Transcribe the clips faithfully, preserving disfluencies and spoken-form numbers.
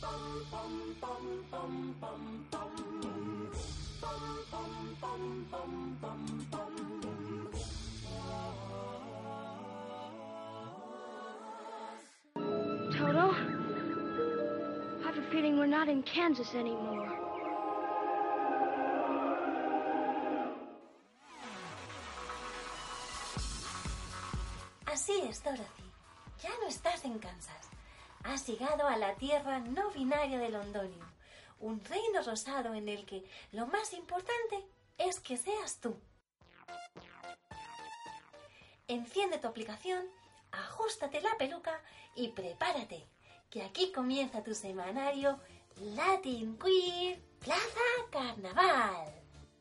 Toto, I have a feeling we're not in Kansas anymore. Así es, Dorothy. Ya no estás en Kansas. Has llegado a la tierra no binaria de Londonium, un reino rosado en el que lo más importante es que seas tú. Enciende tu aplicación, ajústate la peluca y prepárate, que aquí comienza tu semanario Latin Queer Plaza Carnaval.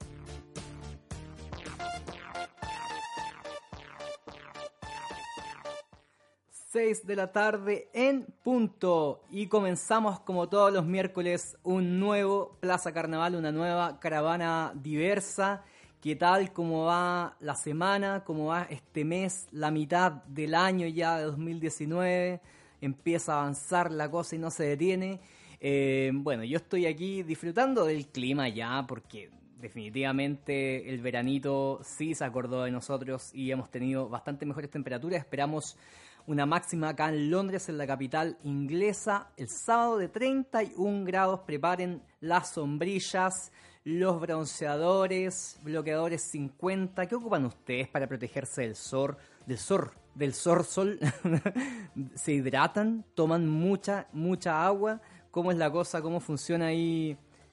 seis de la tarde en punto y comenzamos como todos los miércoles un nuevo Plaza Carnaval, una nueva caravana diversa. ¿Qué tal? ¿Cómo va la semana? ¿Cómo va este mes? La mitad del año ya de dos mil diecinueve. Empieza a avanzar la cosa y no se detiene. Eh, bueno, yo estoy aquí disfrutando del clima ya porque definitivamente el veranito sí se acordó de nosotros y hemos tenido bastante mejores temperaturas. Esperamos una máxima acá en Londres, en la capital inglesa, el sábado de treinta y un grados. Preparen las sombrillas, los bronceadores, bloqueadores cincuenta. ¿Qué ocupan ustedes para protegerse del sol? Del sol, del sol, sol. ¿Se hidratan? ¿Toman mucha, mucha agua? ¿Cómo es la cosa? ¿Cómo funciona ahí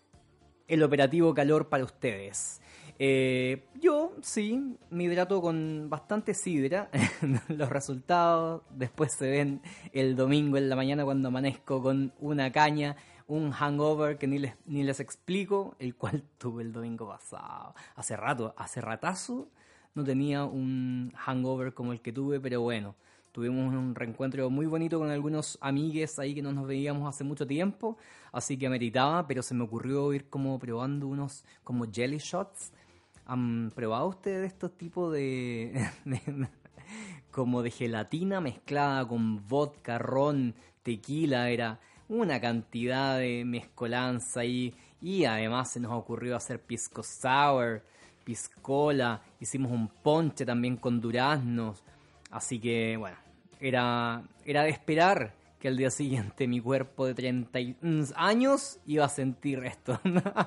el operativo calor para ustedes? Eh, yo, sí, me hidrato con bastante sidra. Los resultados después se ven el domingo en la mañana cuando amanezco con una caña, un hangover que ni les, ni les explico, el cual tuve el domingo pasado. Hace rato, hace ratazo no tenía un hangover como el que tuve, pero bueno, tuvimos un reencuentro muy bonito con algunos amigues ahí que no nos veíamos hace mucho tiempo, así que ameritaba, pero se me ocurrió ir como probando unos como jelly shots. ¿Han probado ustedes estos tipos de, de como de gelatina mezclada con vodka, ron, tequila? Era una cantidad de mezcolanza ahí, y además se nos ocurrió hacer pisco sour, piscola, hicimos un ponche también con duraznos, así que bueno, era, era de esperar que al día siguiente mi cuerpo de treinta años iba a sentir esto.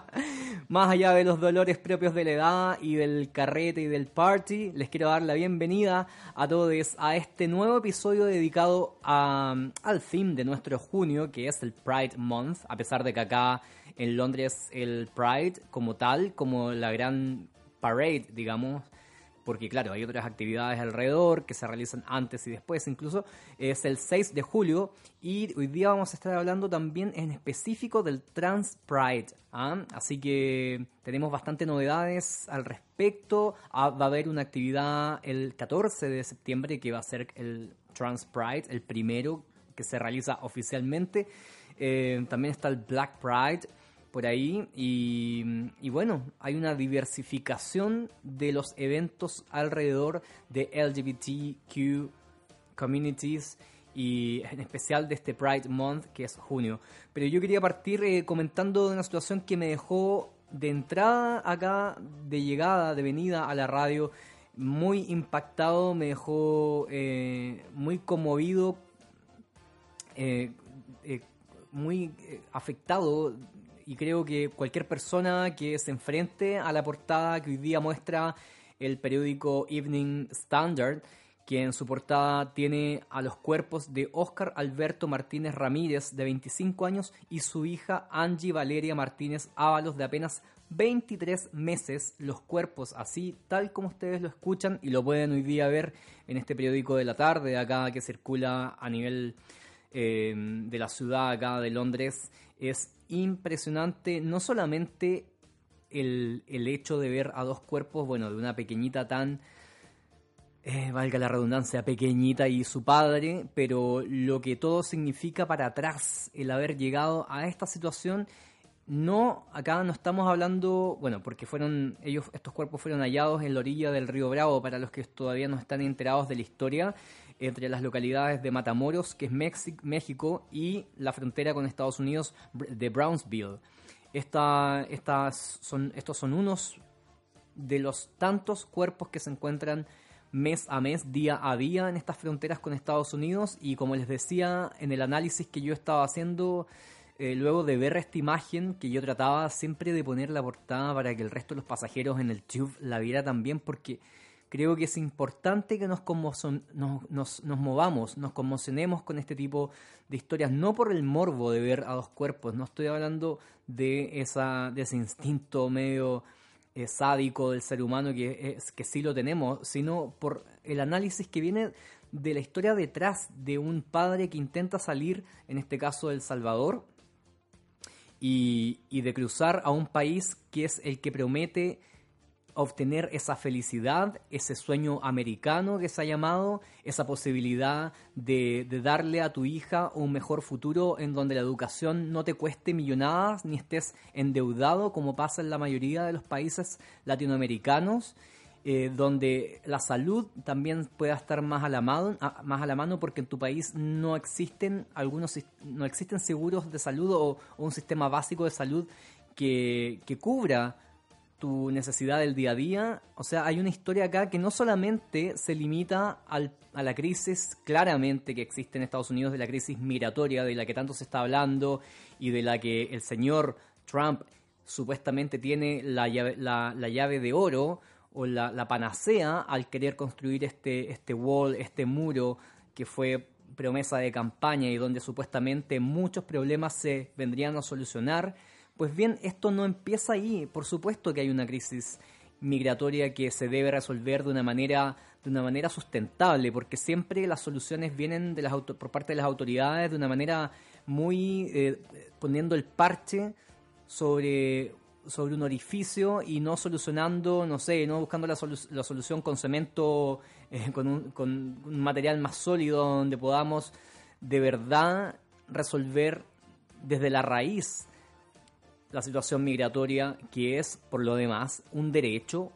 Más allá de los dolores propios de la edad y del carrete y del party, les quiero dar la bienvenida a todos a este nuevo episodio dedicado a, al theme de nuestro junio, que es el Pride Month, a pesar de que acá en Londres el Pride como tal, como la gran parade, digamos, porque claro, hay otras actividades alrededor que se realizan antes y después, incluso es el seis de julio, y hoy día vamos a estar hablando también en específico del Trans Pride, ¿ah? Así que tenemos bastante novedades al respecto. Ah, va a haber una actividad el catorce de septiembre que va a ser el Trans Pride, el primero que se realiza oficialmente. Eh, también está el Black Pride por ahí, y, y bueno, hay una diversificación de los eventos alrededor de L G B T Q communities, y en especial de este Pride Month que es junio. Pero yo quería partir eh, comentando de una situación que me dejó de entrada acá, de llegada, de venida a la radio, muy impactado, me dejó eh, muy conmovido, eh, eh, muy eh, afectado. Y creo que cualquier persona que se enfrente a la portada que hoy día muestra el periódico Evening Standard, que en su portada tiene a los cuerpos de Óscar Alberto Martínez Ramírez, de veinticinco años, y su hija Angie Valeria Martínez Ábalos, de apenas veintitrés meses, los cuerpos así, tal como ustedes lo escuchan, y lo pueden hoy día ver en este periódico de la tarde, acá que circula a nivel eh, de la ciudad acá de Londres. Es impresionante, no solamente el, el hecho de ver a dos cuerpos, bueno, de una pequeñita tan, eh, valga la redundancia, pequeñita, y su padre, pero lo que todo significa para atrás, el haber llegado a esta situación, no, acá no estamos hablando, bueno, porque fueron ellos, estos cuerpos fueron hallados en la orilla del río Bravo, para los que todavía no están enterados de la historia, entre las localidades de Matamoros, que es Mexi- México, y la frontera con Estados Unidos de Brownsville. Esta, estas son, estos son unos de los tantos cuerpos que se encuentran mes a mes, día a día en estas fronteras con Estados Unidos, y como les decía en el análisis que yo estaba haciendo, eh, luego de ver esta imagen, que yo trataba siempre de poner la portada para que el resto de los pasajeros en el tube la viera también, porque creo que es importante que nos, conmoson, nos, nos, nos movamos, nos conmocionemos con este tipo de historias, no por el morbo de ver a dos cuerpos, no estoy hablando de, esa, de ese instinto medio eh, sádico del ser humano que, es, que sí lo tenemos, sino por el análisis que viene de la historia detrás de un padre que intenta salir, en este caso de El Salvador, y, y de cruzar a un país que es el que promete obtener esa felicidad, ese sueño americano que se ha llamado, esa posibilidad de, de darle a tu hija un mejor futuro en donde la educación no te cueste millonadas ni estés endeudado como pasa en la mayoría de los países latinoamericanos, eh, donde la salud también pueda estar más a la mano, a, más a la mano porque en tu país no existen algunos no existen seguros de salud o, o un sistema básico de salud que, que cubra tu necesidad del día a día. O sea, hay una historia acá que no solamente se limita al, a la crisis claramente que existe en Estados Unidos, de la crisis migratoria de la que tanto se está hablando y de la que el señor Trump supuestamente tiene la llave, la, la llave de oro o la, la panacea al querer construir este, este wall, este muro que fue promesa de campaña y donde supuestamente muchos problemas se vendrían a solucionar. Pues bien, esto no empieza ahí. Por supuesto que hay una crisis migratoria que se debe resolver de una manera, de una manera sustentable, porque siempre las soluciones vienen de las auto- por parte de las autoridades de una manera muy eh, poniendo el parche sobre, sobre un orificio y no solucionando, no sé, no buscando la, solu- la solución con cemento, eh, con, un, con un material más sólido donde podamos de verdad resolver desde la raíz la situación migratoria, que es, por lo demás, un derecho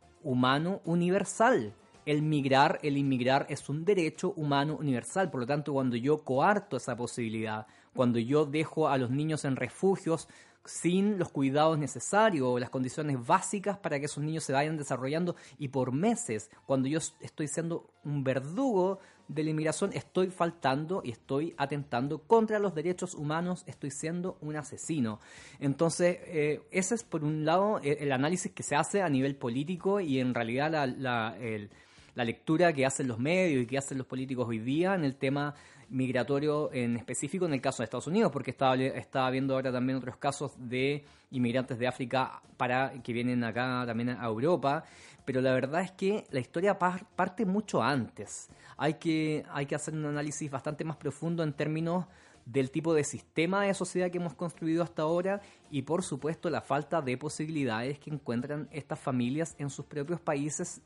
humano universal. El migrar, el inmigrar es un derecho humano universal. Por lo tanto, cuando yo coarto esa posibilidad, cuando yo dejo a los niños en refugios sin los cuidados necesarios o las condiciones básicas para que esos niños se vayan desarrollando y por meses, cuando yo estoy siendo un verdugo de la inmigración, estoy faltando y estoy atentando contra los derechos humanos, estoy siendo un asesino. Entonces, eh, ese es por un lado el, el análisis que se hace a nivel político y en realidad la, la, el, la lectura que hacen los medios y que hacen los políticos hoy día en el tema migratorio, en específico en el caso de Estados Unidos, porque estaba, estaba viendo ahora también otros casos de inmigrantes de África para que vienen acá también a Europa, pero la verdad es que la historia par, parte mucho antes. Hay que, hay que hacer un análisis bastante más profundo en términos del tipo de sistema de sociedad que hemos construido hasta ahora y por supuesto la falta de posibilidades que encuentran estas familias en sus propios países.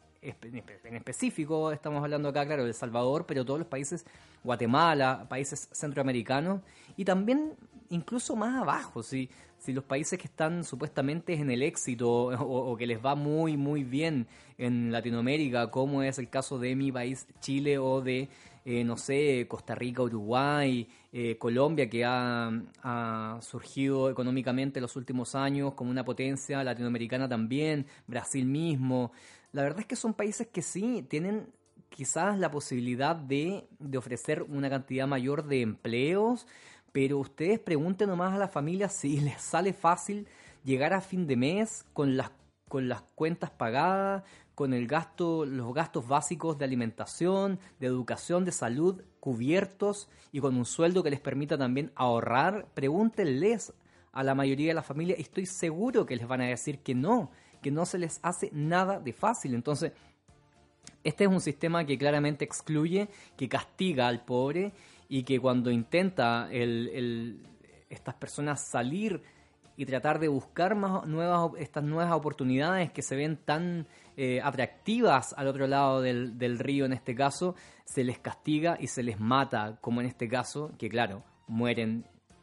En específico estamos hablando acá, claro, de El Salvador, pero todos los países, Guatemala, países centroamericanos y también incluso más abajo, si, si los países que están supuestamente en el éxito o, o que les va muy muy bien en Latinoamérica, como es el caso de mi país Chile o de, eh, no sé, Costa Rica, Uruguay, eh, Colombia, que ha, ha surgido económicamente en los últimos años como una potencia latinoamericana también, Brasil mismo. La verdad es que son países que sí tienen quizás la posibilidad de, de ofrecer una cantidad mayor de empleos, pero ustedes pregunten nomás a las familias si les sale fácil llegar a fin de mes con las, con las cuentas pagadas, con el gasto, los gastos básicos de alimentación, de educación, de salud cubiertos y con un sueldo que les permita también ahorrar. Pregúntenles a la mayoría de las familias y estoy seguro que les van a decir que no, que no se les hace nada de fácil. Entonces, este es un sistema que claramente excluye, que castiga al pobre y que cuando intenta el, el, estas personas salir y tratar de buscar más nuevas, estas nuevas oportunidades que se ven tan eh, atractivas al otro lado del, del río, en este caso, se les castiga y se les mata, como en este caso, que claro, mueren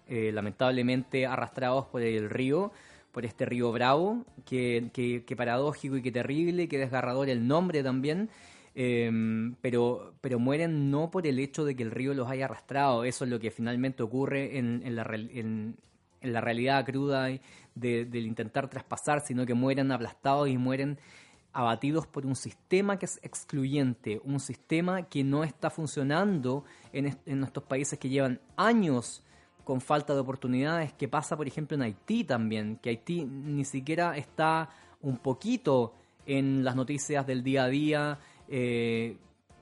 eh, lamentablemente arrastrados por el río, por este río Bravo, que, que, que paradójico y que terrible, que desgarrador el nombre también, eh, pero, pero mueren no por el hecho de que el río los haya arrastrado, eso es lo que finalmente ocurre en, en, la, en, en la realidad cruda de, del intentar traspasar, sino que mueren aplastados y mueren abatidos por un sistema que es excluyente, un sistema que no está funcionando en, est- en estos países que llevan años con falta de oportunidades, que pasa por ejemplo en Haití también, que Haití ni siquiera está un poquito en las noticias del día a día, eh,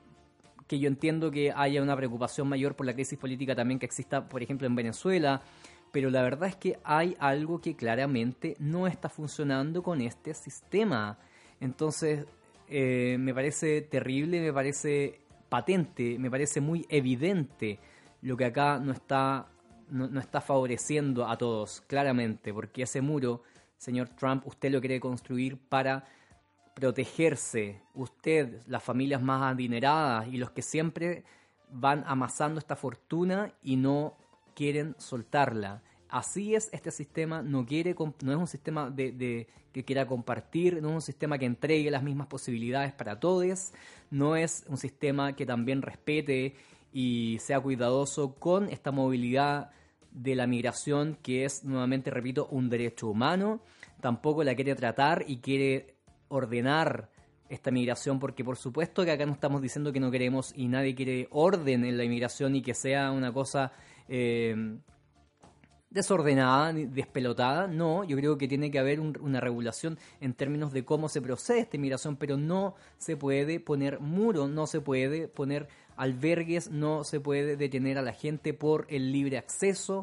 que yo entiendo que haya una preocupación mayor por la crisis política también que exista por ejemplo en Venezuela, pero la verdad es que hay algo que claramente no está funcionando con este sistema. Entonces, eh, me parece terrible, me parece patente, me parece muy evidente lo que acá no está, no, no está favoreciendo a todos, claramente, porque ese muro, señor Trump, usted lo quiere construir para protegerse. Usted, las familias más adineradas y los que siempre van amasando esta fortuna y no quieren soltarla. Así es este sistema, no quiere, no es un sistema de, de, que quiera compartir, no es un sistema que entregue las mismas posibilidades para todos, no es un sistema que también respete y sea cuidadoso con esta movilidad de la migración que es, nuevamente repito, un derecho humano. Tampoco la quiere tratar y quiere ordenar esta migración, porque por supuesto que acá no estamos diciendo que no queremos y nadie quiere orden en la inmigración y que sea una cosa Eh, desordenada, despelotada. No, yo creo que tiene que haber un, una regulación en términos de cómo se procede esta inmigración, pero no se puede poner muros, no se puede poner albergues, no se puede detener a la gente por el libre acceso,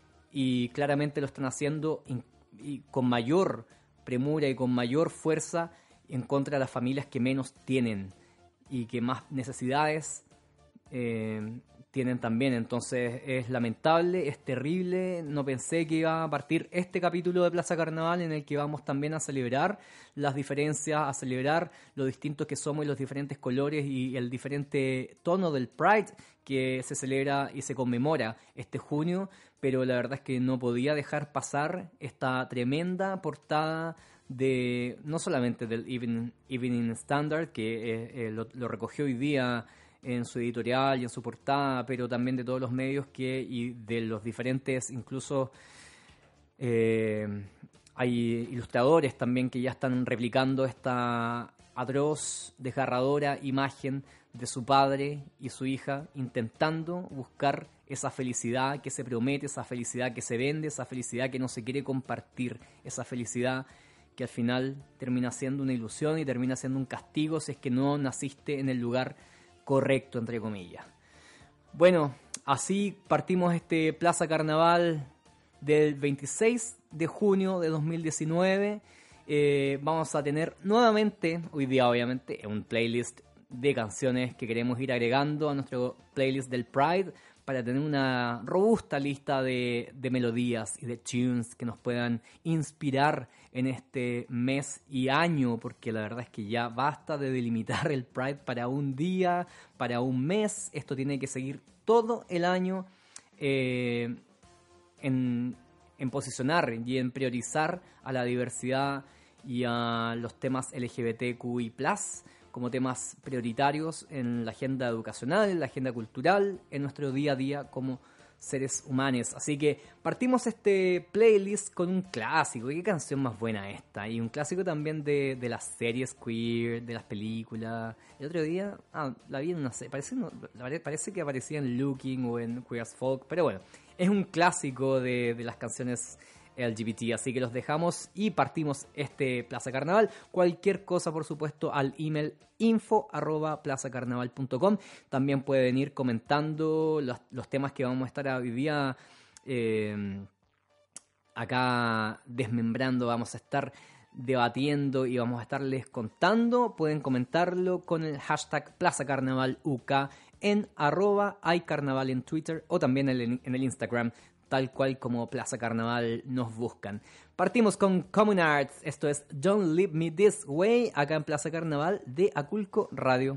y claramente lo están haciendo in, y con mayor premura y con mayor fuerza en contra de las familias que menos tienen y que más necesidades eh, tienen también. Entonces es lamentable, es terrible. No pensé que iba a partir este capítulo de Plaza Carnaval en el que vamos también a celebrar las diferencias, a celebrar lo distintos que somos y los diferentes colores y el diferente tono del Pride que se celebra y se conmemora este junio, pero la verdad es que no podía dejar pasar esta tremenda portada de, no solamente del Evening, Evening Standard, que eh, eh, lo, lo recogió hoy día en su editorial y en su portada, pero también de todos los medios que y de los diferentes, incluso eh, hay ilustradores también que ya están replicando esta atroz, desgarradora imagen de su padre y su hija intentando buscar esa felicidad que se promete, esa felicidad que se vende, esa felicidad que no se quiere compartir, esa felicidad que al final termina siendo una ilusión y termina siendo un castigo si es que no naciste en el lugar correcto, entre comillas. Bueno, así partimos este Plaza Carnaval del veintiséis de junio de dos mil diecinueve. Eh, vamos a tener nuevamente, hoy día obviamente, un playlist de canciones que queremos ir agregando a nuestro playlist del Pride para tener una robusta lista de, de melodías y de tunes que nos puedan inspirar en este mes y año, porque la verdad es que ya basta de delimitar el Pride para un día, para un mes. Esto tiene que seguir todo el año eh, en, en posicionar y en priorizar a la diversidad y a los temas L G B T Q I plus, como temas prioritarios en la agenda educacional, en la agenda cultural, en nuestro día a día como seres humanos. Así que partimos este playlist con un clásico. ¿Qué canción más buena esta? Y un clásico también de, de las series queer, de las películas. El otro día, ah, la vi en una serie, parece, no, parece que aparecía en Looking o en Queer as Folk, pero bueno, es un clásico de, de las canciones L G B T, así que los dejamos y partimos este Plaza Carnaval. Cualquier cosa, por supuesto, al email info arroba plazacarnaval punto com. También pueden ir comentando los, los temas que vamos a estar hoy día eh, acá desmembrando, vamos a estar debatiendo y vamos a estarles contando. Pueden comentarlo con el hashtag Plaza Carnaval U K en arroba iCarnaval en Twitter o también en el, en el Instagram, tal cual como Plaza Carnaval nos buscan. Partimos con Common Arts, esto es Don't Leave Me This Way, acá en Plaza Carnaval de Aculco Radio.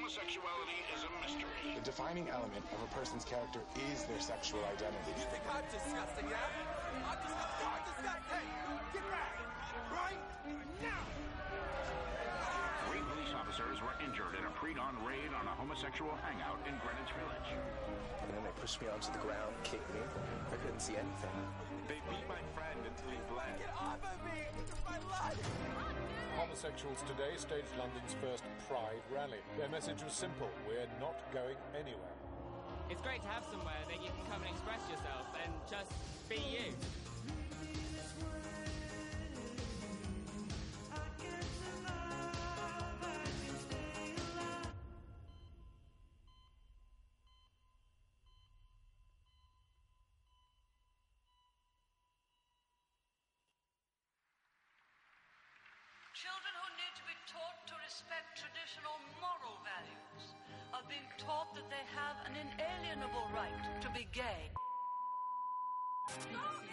Homosexuality is a mystery. The defining element of a person's character is their sexual identity. You think I'm disgusting, yeah? I'm disgusting. I'm disgusting. Get back. Right now. Three police officers were injured in a pre-dawn raid on a homosexual hangout in Greenwich Village. And then they pushed me onto the ground, kicked me. I couldn't see anything. They beat my friend until he bled. Get off of me! This is my life! Homosexuals today staged London's first Pride rally. Their message was simple: we're not going anywhere. It's great to have somewhere that you can come and express yourself and just be you. Children who need to be taught to respect traditional moral values are being taught that they have an inalienable right to be gay. Stop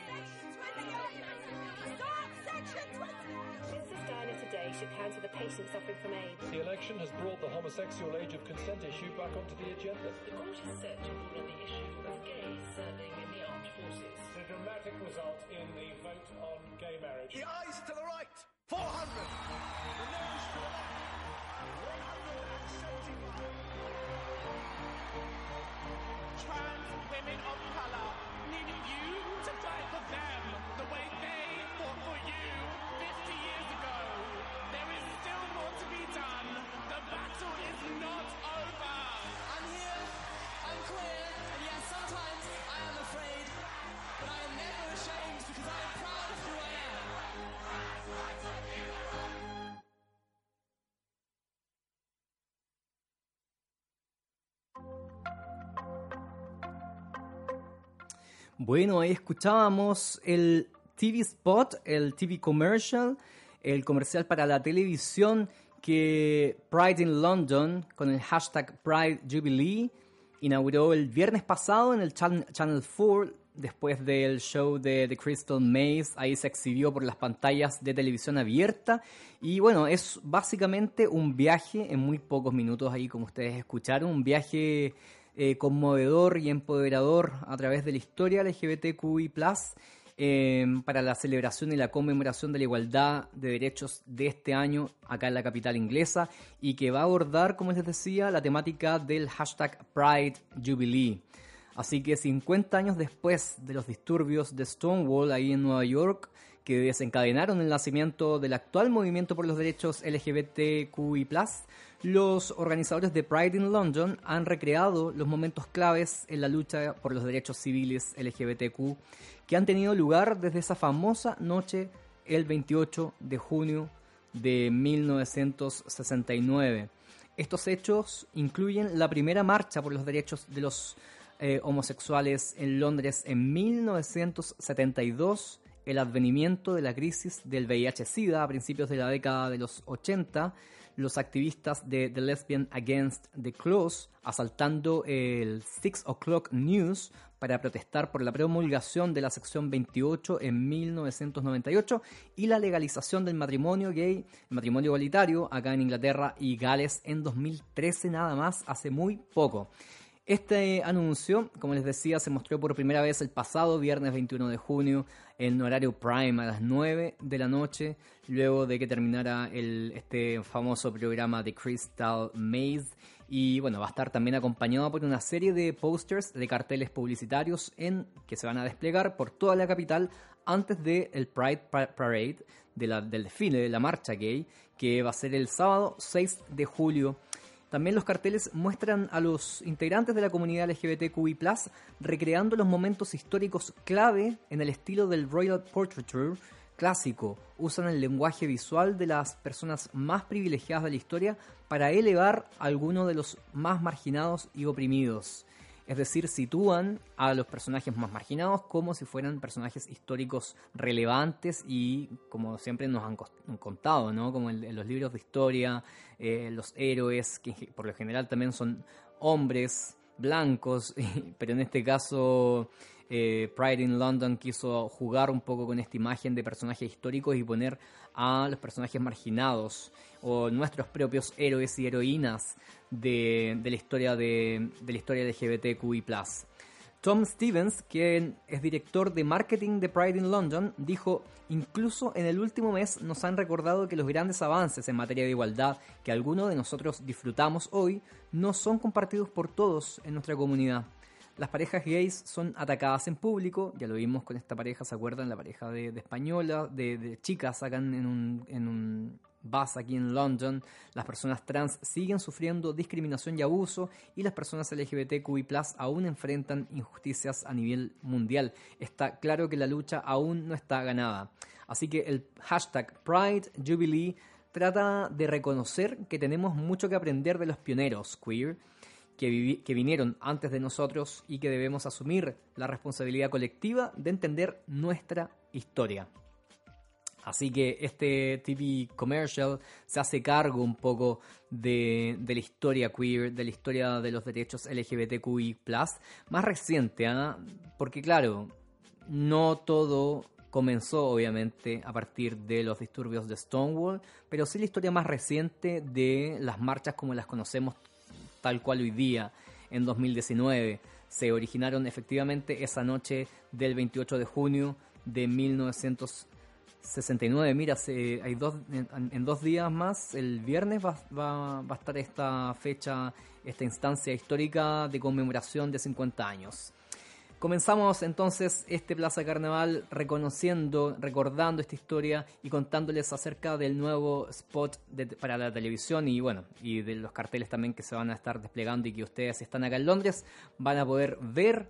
Section twenty! Princess Diana today shook hands with a patient suffering from AIDS. The election has brought the homosexual age of consent issue back onto the agenda. The court is set to rule on the issue of gays serving in the armed forces. The dramatic result in the vote on gay marriage. The eyes to the right. four hundred. The nose to the left. one hundred seventy-five. Trans women of color need you to fight for them the way they fought for you fifty years ago. There is still more to be done. The battle is not over. I'm here, I'm queer, and yes, sometimes I am afraid, but I am never ashamed because I am proud of who I am. Bueno, ahí escuchábamos el T V spot, el T V commercial, el comercial para la televisión que Pride in London, con el hashtag Pride Jubilee, inauguró el viernes pasado en el Channel cuatro, después del show de The Crystal Maze. Ahí se exhibió por las pantallas de televisión abierta. Y bueno, es básicamente un viaje en muy pocos minutos, ahí como ustedes escucharon, un viaje Eh, conmovedor y empoderador a través de la historia L G B T Q I plus, eh, para la celebración y la conmemoración de la igualdad de derechos de este año acá en la capital inglesa, y que va a abordar, como les decía, la temática del hashtag Pride Jubilee. Así que cincuenta años después de los disturbios de Stonewall ahí en Nueva York, que desencadenaron el nacimiento del actual movimiento por los derechos L G B T Q I plus, los organizadores de Pride in London han recreado los momentos claves en la lucha por los derechos civiles L G B T Q que han tenido lugar desde esa famosa noche el veintiocho de junio de mil novecientos sesenta y nueve. Estos hechos incluyen la primera marcha por los derechos de los eh, homosexuales en Londres en mil novecientos setenta y dos, el advenimiento de la crisis del V I H SIDA a principios de la década de los ochenta, los activistas de The Lesbian Against the Clause asaltando el Six O'Clock News para protestar por la promulgación de la sección veintiocho en mil novecientos noventa y ocho y la legalización del matrimonio gay, el matrimonio igualitario acá en Inglaterra y Gales en dos mil trece, nada más, hace muy poco. Este anuncio, como les decía, se mostró por primera vez el pasado viernes veintiuno de junio en horario prime a las nueve de la noche, luego de que terminara el, este famoso programa The Crystal Maze. Y bueno, va a estar también acompañado por una serie de pósters, de carteles publicitarios en, que se van a desplegar por toda la capital antes del Pride Parade, de la, del desfile de la marcha gay, que va a ser el sábado seis de julio. También los carteles muestran a los integrantes de la comunidad L G B T Q I plus, recreando los momentos históricos clave en el estilo del Royal Portraiture clásico. Usan el lenguaje visual de las personas más privilegiadas de la historia para elevar a algunos de los más marginados y oprimidos. Es decir, sitúan a los personajes más marginados como si fueran personajes históricos relevantes y, como siempre nos han contado, ¿no? Como en, en los libros de historia, eh, los héroes, que por lo general también son hombres blancos, pero en este caso eh, Pride in London quiso jugar un poco con esta imagen de personajes históricos y poner a los personajes marginados o nuestros propios héroes y heroínas de, de la historia de, de la historia L G B T Q I plus. Tom Stevens, quien es director de marketing de Pride in London, dijo: incluso en el último mes nos han recordado que los grandes avances en materia de igualdad que algunos de nosotros disfrutamos hoy no son compartidos por todos en nuestra comunidad. Las parejas gays son atacadas en público, ya lo vimos con esta pareja, ¿se acuerdan? La pareja de, de española, de, de chicas acá en un, en un bus aquí en London. Las personas trans siguen sufriendo discriminación y abuso, y las personas L G B T Q I plus aún enfrentan injusticias a nivel mundial. Está claro que la lucha aún no está ganada. Así que el hashtag Pride Jubilee trata de reconocer que tenemos mucho que aprender de los pioneros queer que, vivi- que vinieron antes de nosotros y que debemos asumir la responsabilidad colectiva de entender nuestra historia. Así que este T V commercial se hace cargo un poco de, de la historia queer, de la historia de los derechos L G B T Q I plus, más reciente, ¿eh? Porque claro, no todo comenzó obviamente a partir de los disturbios de Stonewall, pero sí la historia más reciente de las marchas como las conocemos tal cual hoy día. En dos mil diecinueve se originaron efectivamente esa noche del veintiocho de junio de mil novecientos sesenta y nueve. Mira, se, hay dos, en, en dos días más, el viernes va, va, va a estar esta fecha, esta instancia histórica de conmemoración de cincuenta años. Comenzamos entonces este Plaza Carnaval reconociendo, recordando esta historia y contándoles acerca del nuevo spot de, para la televisión y bueno, y de los carteles también que se van a estar desplegando y que ustedes, si están acá en Londres, van a poder ver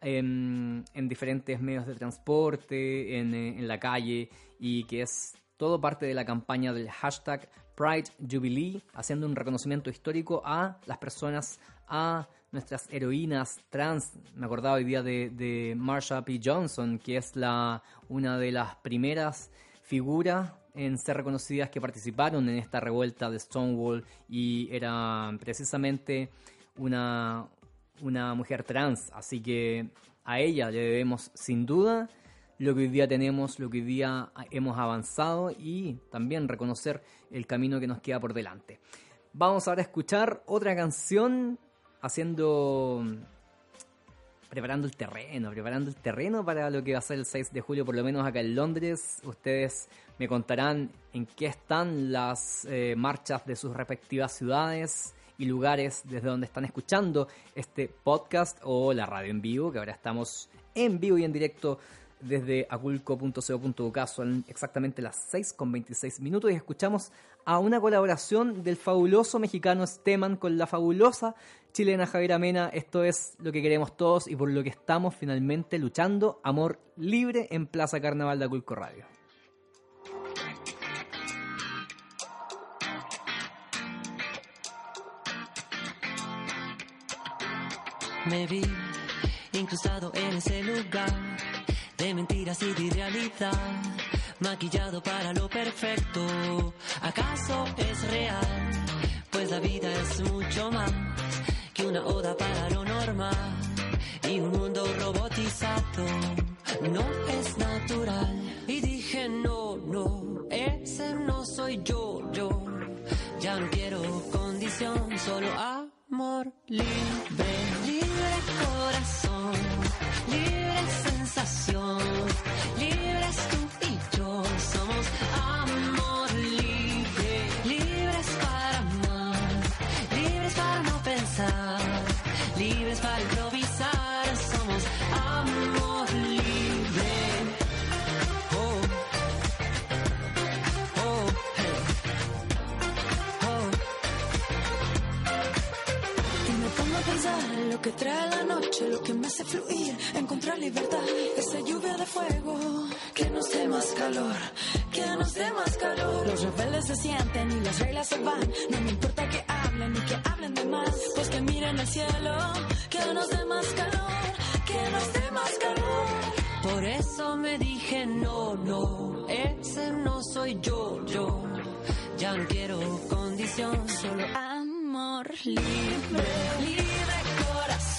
en, en diferentes medios de transporte, en, en la calle, y que es todo parte de la campaña del hashtag Pride Jubilee, haciendo un reconocimiento histórico a las personas, a nuestras heroínas trans. Me acordaba hoy día de, de Marsha P. Johnson, que es la, una de las primeras figuras en ser reconocidas que participaron en esta revuelta de Stonewall, y era precisamente una, una mujer trans. Así que a ella le debemos sin duda lo que hoy día tenemos, lo que hoy día hemos avanzado, y también reconocer el camino que nos queda por delante. Vamos ahora a escuchar otra canción, haciendo, preparando el terreno, preparando el terreno para lo que va a ser el seis de julio, por lo menos acá en Londres. Ustedes me contarán en qué están las eh, marchas de sus respectivas ciudades y lugares desde donde están escuchando este podcast o la radio en vivo, que ahora estamos en vivo y en directo desde aculco punto co punto uk. Son exactamente las seis con veintiséis minutos y escuchamos a una colaboración del fabuloso mexicano Steman con la fabulosa chilena Javiera Mena. Esto es lo que queremos todos y por lo que estamos finalmente luchando: amor libre en Plaza Carnaval de Aculco Radio. Me vi incrustado en ese lugar de mentiras y de irrealidad, maquillado para lo perfecto. ¿Acaso es real? Pues la vida es mucho más que una oda para lo normal y un mundo robotizado. No es natural. Y dije no, no, ese no soy yo, yo. Ya no quiero condición, solo amor libre, libre corazón, libre sensación, libres tú y yo. Somos amor libre, libres para amar, libres para no pensar, libres para improvisar. Somos amor libre. Oh, oh, hey. Oh. Y me pongo a pensar lo que trae la noche, lo que me hace fluir, encontrar libertad, esa lluvia de fuego que nos dé más calor, que nos dé más calor. Los rebeldes se sienten y las reglas se van, no me importa que hablen ni que hablen de más, pues que miren el cielo, que nos dé más calor, que nos dé más calor. Por eso me dije no, no, ese no soy yo, yo. Ya no quiero condición, solo amor libre, libre corazón.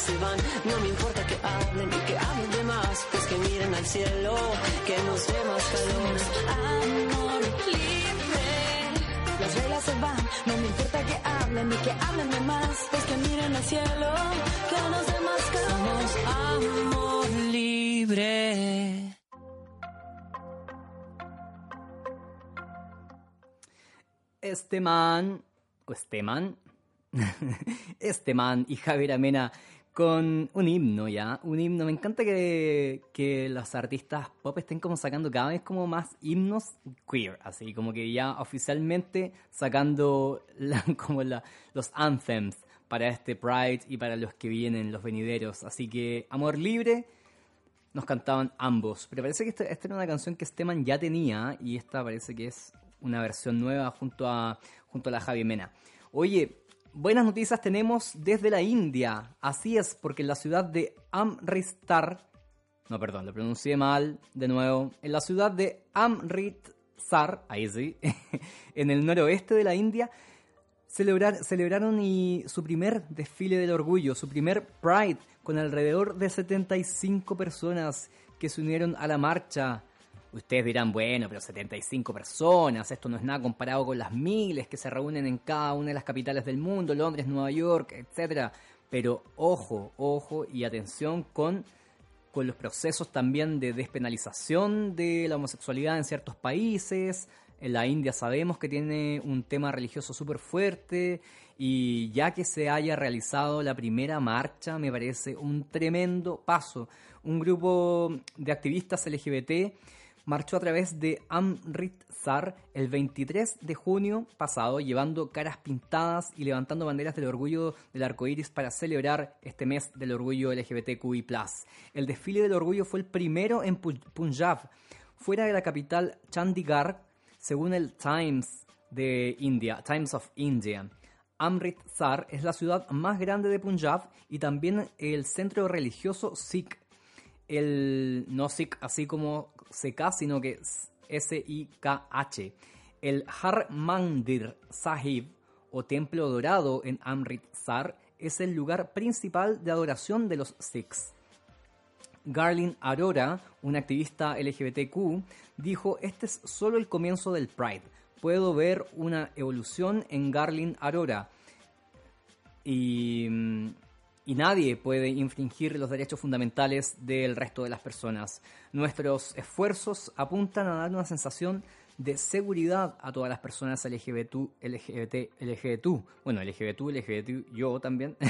se van. No me importa que hablen y que hablen de más, pues que miren al cielo, que nos dé más calor. Amor libre. Las reglas se van, no me importa que hablen ni que hablen de más, pues que miren al cielo, que nos dé más calor. Somos amor libre. Este man, o este man, este man y Javier Amena con un himno ya, un himno. Me encanta que, que los artistas pop estén como sacando cada vez como más himnos queer, así como que ya oficialmente sacando la, como la, los anthems para este Pride y para los que vienen, los venideros. Así que Amor Libre nos cantaban ambos, pero parece que esta, esta era una canción que este man ya tenía y esta parece que es una versión nueva junto a, junto a la Javi Mena. Oye, buenas noticias tenemos desde la India. Así es, porque en la ciudad de Amritsar, no, perdón, lo pronuncié mal de nuevo. En la ciudad de Amritsar, ahí sí, en el noroeste de la India, celebrar, celebraron y su primer desfile del orgullo, su primer Pride, con alrededor de setenta y cinco personas que se unieron a la marcha. Ustedes dirán, bueno, pero setenta y cinco personas, esto no es nada comparado con las miles que se reúnen en cada una de las capitales del mundo, Londres, Nueva York, etcétera. Pero ojo, ojo y atención con, con los procesos también de despenalización de la homosexualidad en ciertos países. En la India sabemos que tiene un tema religioso súper fuerte y ya que se haya realizado la primera marcha me parece un tremendo paso. Un grupo de activistas L G B T marchó a través de Amritsar el veintitrés de junio pasado, llevando caras pintadas y levantando banderas del orgullo del arco iris para celebrar este mes del orgullo L G B T Q I plus. El desfile del orgullo fue el primero en Punjab, fuera de la capital Chandigarh, según el Times de India, Times of India. Amritsar es la ciudad más grande de Punjab y también el centro religioso Sikh. El no Sikh así como C K, sino que S I K H. El Har Mandir Sahib, o Templo Dorado en Amritsar, es el lugar principal de adoración de los Sikhs. Garlin Arora, una activista L G B T Q, dijo: "Este es solo el comienzo del Pride. Puedo ver una evolución en Garlin Arora. Y... Y nadie puede infringir los derechos fundamentales del resto de las personas. Nuestros esfuerzos apuntan a dar una sensación de seguridad a todas las personas L G B T, L G B T, L G B T, bueno, L G B T, L G B T, yo también,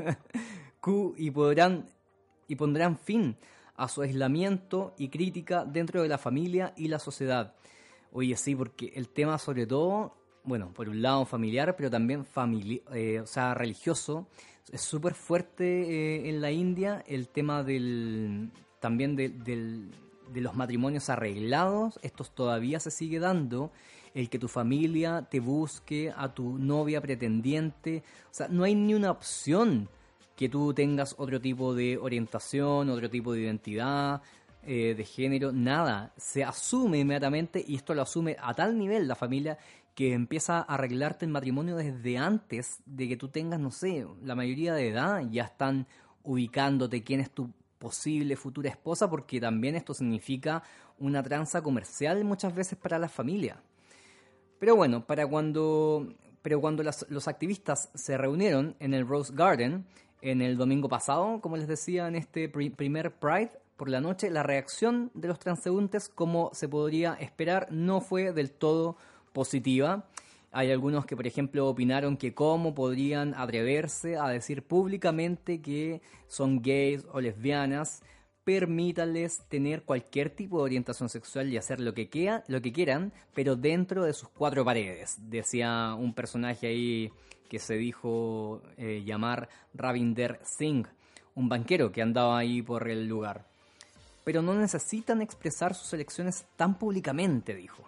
Q, y podrán y pondrán fin a su aislamiento y crítica dentro de la familia y la sociedad". Oye, sí, porque el tema sobre todo, bueno, por un lado familiar, pero también famili- eh, o sea, religioso, es súper fuerte eh, en la India el tema del también de, del, de los matrimonios arreglados. Estos todavía se sigue dando, el que tu familia te busque a tu novia pretendiente. O sea, no hay ni una opción que tú tengas otro tipo de orientación, otro tipo de identidad, eh, de género, nada. Se asume inmediatamente, y esto lo asume a tal nivel la familia, que empieza a arreglarte el matrimonio desde antes de que tú tengas, no sé, la mayoría de edad. Ya están ubicándote quién es tu posible futura esposa, porque también esto significa una tranza comercial muchas veces para la familia. Pero bueno, para cuando, pero cuando las, los activistas se reunieron en el Rose Garden en el domingo pasado, como les decía, en este pr- primer Pride por la noche, la reacción de los transeúntes, como se podría esperar, no fue del todo positiva. Hay algunos que, por ejemplo, opinaron que cómo podrían atreverse a decir públicamente que son gays o lesbianas. Permítanles tener cualquier tipo de orientación sexual y hacer lo que, quea, lo que quieran, pero dentro de sus cuatro paredes, decía un personaje ahí que se dijo eh, llamar Ravinder Singh, un banquero que andaba ahí por el lugar. Pero no necesitan expresar sus elecciones tan públicamente, dijo.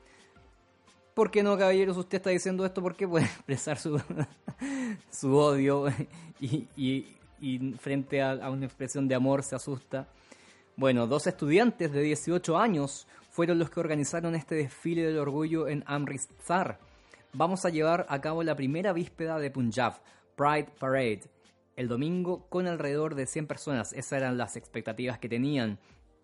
¿Por qué no, caballeros? Usted está diciendo esto porque puede expresar su, su odio y, y, y frente a, a una expresión de amor se asusta. Bueno, dos estudiantes de dieciocho años fueron los que organizaron este desfile del orgullo en Amritsar. Vamos a llevar a cabo la primera víspera de Punjab, Pride Parade, el domingo con alrededor de cien personas. Esas eran las expectativas que tenían.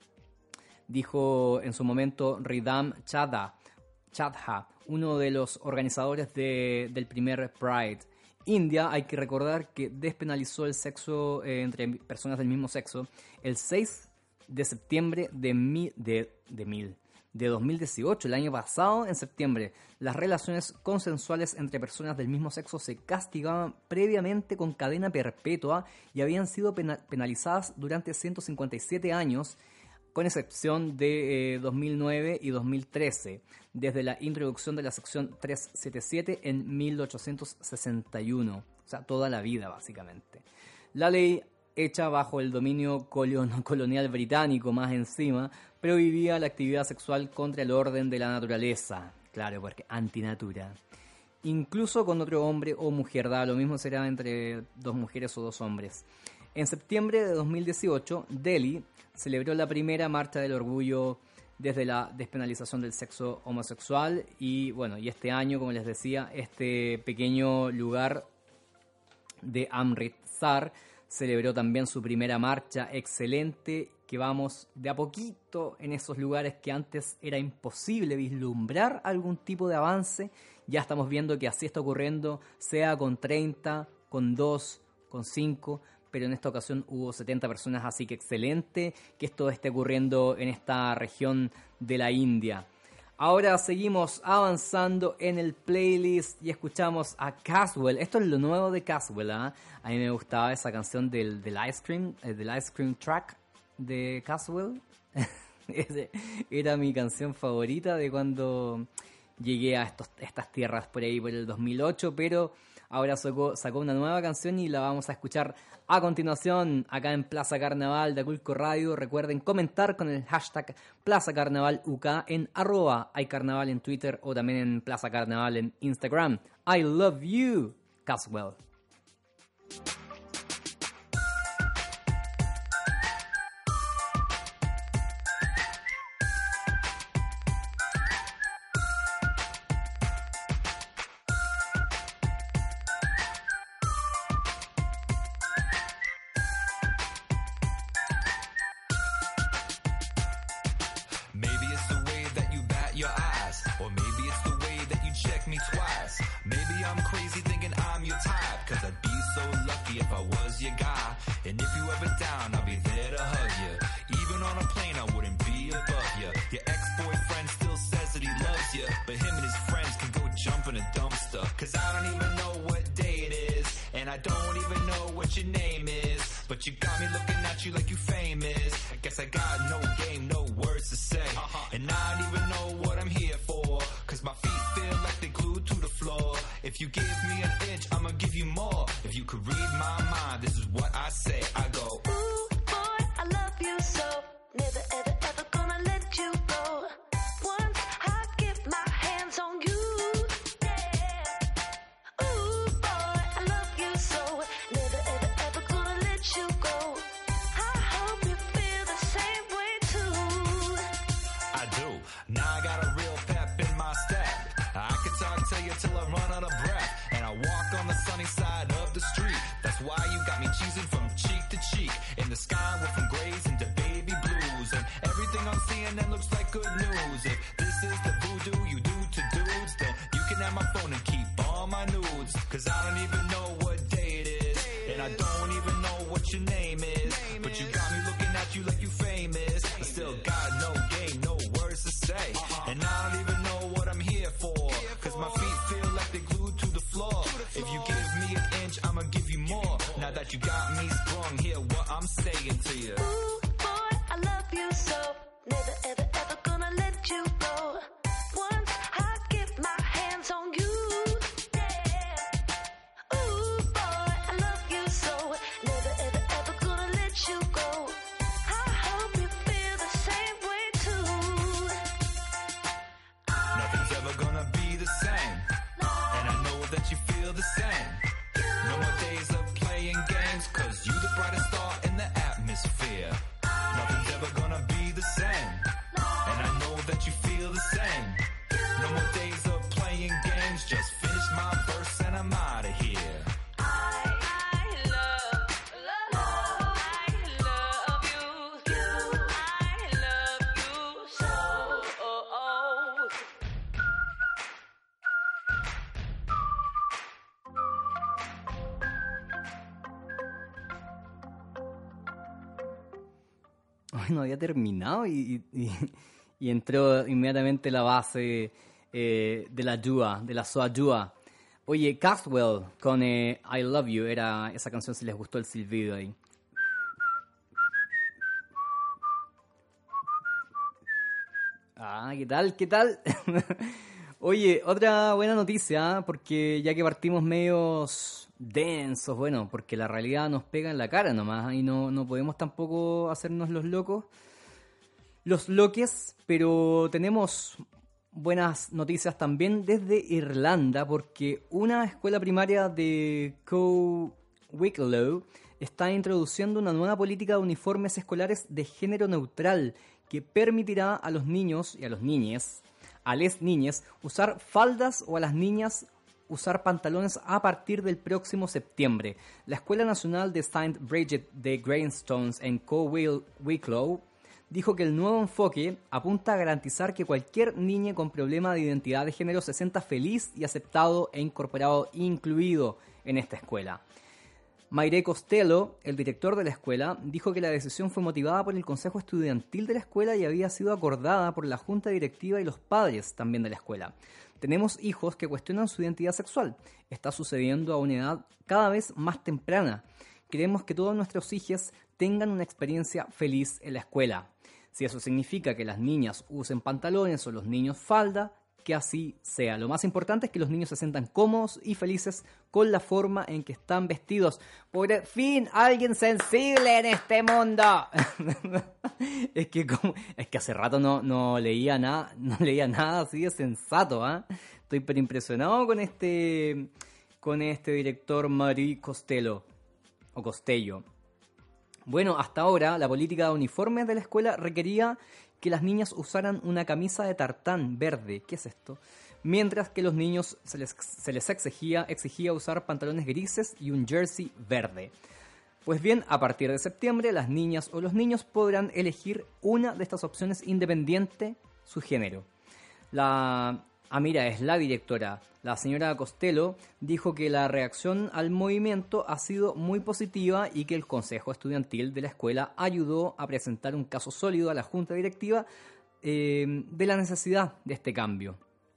Dijo en su momento Ridham Chadha, Chadha uno de los organizadores de, del primer Pride. India, hay que recordar que despenalizó el sexo eh, entre personas del mismo sexo el seis de septiembre de, mi, de, de, mil, de dos mil dieciocho, el año pasado, en septiembre. Las relaciones consensuales entre personas del mismo sexo se castigaban previamente con cadena perpetua y habían sido pena, penalizadas durante ciento cincuenta y siete años, con excepción de eh, dos mil nueve y dos mil trece, desde la introducción de la sección trescientos setenta y siete en mil ochocientos sesenta y uno, o sea, toda la vida básicamente. La ley, hecha bajo el dominio colonial británico más encima, prohibía la actividad sexual contra el orden de la naturaleza, claro, porque antinatura, incluso con otro hombre o mujer, da lo mismo será entre dos mujeres o dos hombres. En septiembre de dos mil dieciocho, Delhi celebró la primera marcha del orgullo desde la despenalización del sexo homosexual y bueno, y este año, como les decía, este pequeño lugar de Amritsar celebró también su primera marcha. Excelente, que vamos de a poquito en esos lugares que antes era imposible vislumbrar algún tipo de avance. Ya estamos viendo que así está ocurriendo, sea con treinta, con dos, con cinco, pero en esta ocasión hubo setenta personas, así que excelente que esto esté ocurriendo en esta región de la India. Ahora seguimos avanzando en el playlist y escuchamos a Caswell. Esto es lo nuevo de Caswell, ¿eh? A mí me gustaba esa canción del, del Ice Cream, eh, del Ice Cream Track de Caswell. Era mi canción favorita de cuando llegué a estos, estas tierras por ahí por el dos mil ocho, pero ahora sacó, sacó una nueva canción y la vamos a escuchar a continuación acá en Plaza Carnaval de Aculco Radio. Recuerden comentar con el hashtag Plaza Carnaval U K en arroba iCarnaval en Twitter o también en Plaza Carnaval en Instagram. I love you, Caswell. Just finish my verse and I'm out of here. I, I love Ay, no había terminado y, y, y, y entró inmediatamente la base eh, de la Dua, de la Soa Dua. Oye, Caswell con eh, I Love You era esa canción, si les gustó el silbido ahí. Ah, ¿qué tal? ¿Qué tal? Oye, otra buena noticia, porque ya que partimos medios densos, bueno, porque la realidad nos pega en la cara nomás y no, no podemos tampoco hacernos los locos, los loques, pero tenemos buenas noticias también desde Irlanda, porque una escuela primaria de Co-Wicklow está introduciendo una nueva política de uniformes escolares de género neutral que permitirá a los niños y a los niñes, a les niñes, usar faldas o a las niñas usar pantalones a partir del próximo septiembre. La Escuela Nacional de Saint Bridget de Greystones en Co-Wicklow dijo que el nuevo enfoque apunta a garantizar que cualquier niño con problema de identidad de género se sienta feliz y aceptado e incorporado, incluido en esta escuela. Mayre Costello, el director de la escuela, dijo que la decisión fue motivada por el consejo estudiantil de la escuela y había sido acordada por la junta directiva y los padres también de la escuela. Tenemos hijos que cuestionan su identidad sexual. Está sucediendo a una edad cada vez más temprana. Queremos que todos nuestros hijos tengan una experiencia feliz en la escuela. Si eso significa que las niñas usen pantalones o los niños falda, que así sea. Lo más importante es que los niños se sientan cómodos y felices con la forma en que están vestidos. Por fin, alguien sensible en este mundo. es que como, es que hace rato no, no leía nada, no leía nada así de sensato, ¿eh? Estoy pero impresionado con este con este director Marie Costello o Costello. Bueno, hasta ahora la política de uniformes de la escuela requería que las niñas usaran una camisa de tartán verde, ¿qué es esto? Mientras que los niños se les, se les exigía, exigía usar pantalones grises y un jersey verde. Pues bien, a partir de septiembre, las niñas o los niños podrán elegir una de estas opciones independiente su género. La... Ah, mira, es la directora. La señora Costello dijo que la reacción al movimiento ha sido muy positiva y que el consejo estudiantil de la escuela ayudó a presentar un caso sólido a la junta directiva eh, de la necesidad de este cambio.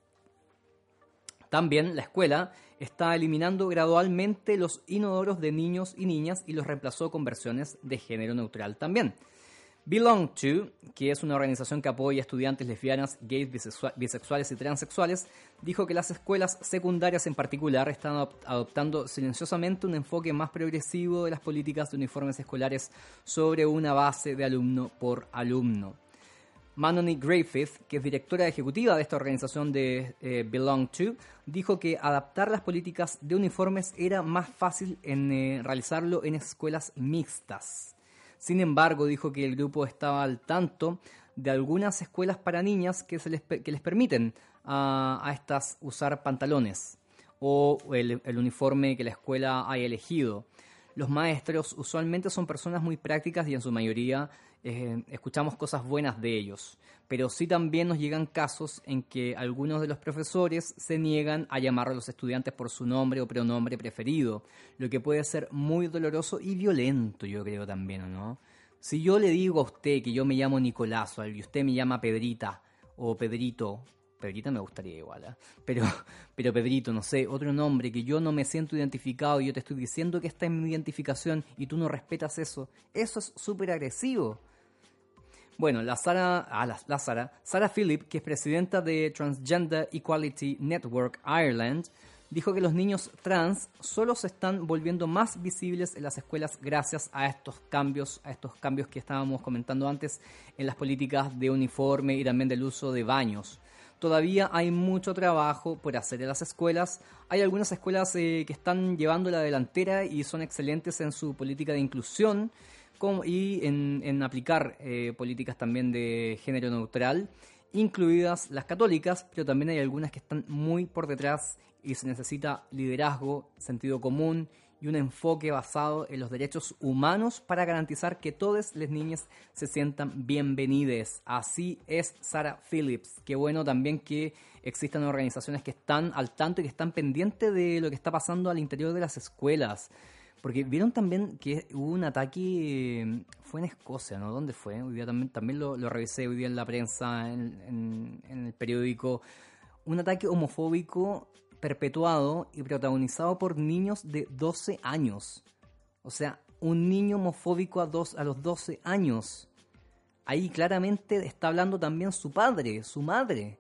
También la escuela está eliminando gradualmente los inodoros de niños y niñas y los reemplazó con versiones de género neutral también. Belong To, que es una organización que apoya a estudiantes lesbianas, gays, bisexuales y transexuales, dijo que las escuelas secundarias en particular están adoptando silenciosamente un enfoque más progresivo de las políticas de uniformes escolares sobre una base de alumno por alumno. Manoni Griffith, que es directora ejecutiva de esta organización de eh, Belong To, dijo que adaptar las políticas de uniformes era más fácil en eh, realizarlo en escuelas mixtas. Sin embargo, dijo que el grupo estaba al tanto de algunas escuelas para niñas que, se les, que les permiten a, a estas usar pantalones o el, el uniforme que la escuela haya elegido. Los maestros usualmente son personas muy prácticas y en su mayoría eh, escuchamos cosas buenas de ellos. Pero sí también nos llegan casos en que algunos de los profesores se niegan a llamar a los estudiantes por su nombre o pronombre preferido, lo que puede ser muy doloroso y violento, yo creo también, ¿no? Si yo le digo a usted que yo me llamo Nicolás y usted me llama Pedrita o Pedrito, Pedrita me gustaría igual, ¿eh? pero, pero Pedrito, no sé, otro nombre que yo no me siento identificado y yo te estoy diciendo que está en mi identificación y tú no respetas eso, eso es súper agresivo. Bueno, la Sara, ah, la, la Sara, Sarah Phillip, que es presidenta de Transgender Equality Network Ireland, dijo que los niños trans solo se están volviendo más visibles en las escuelas gracias a estos cambios, a estos cambios que estábamos comentando antes en las políticas de uniforme y también del uso de baños. Todavía hay mucho trabajo por hacer en las escuelas. Hay algunas escuelas eh, que están llevando la delantera y son excelentes en su política de inclusión y en, en aplicar eh, políticas también de género neutral, incluidas las católicas, pero también hay algunas que están muy por detrás y se necesita liderazgo, sentido común y un enfoque basado en los derechos humanos para garantizar que todas las niñas se sientan bienvenidas. Así es Sarah Phillips. Qué bueno también que existan organizaciones que están al tanto y que están pendientes de lo que está pasando al interior de las escuelas. Porque vieron también que hubo un ataque, fue en Escocia, ¿no? ¿Dónde fue? Hoy día también, también lo, lo revisé hoy día en la prensa, en, en, en el periódico. Un ataque homofóbico perpetuado y protagonizado por niños de doce años. O sea, un niño homofóbico a, dos, a los doce años. Ahí claramente está hablando también su padre, su madre.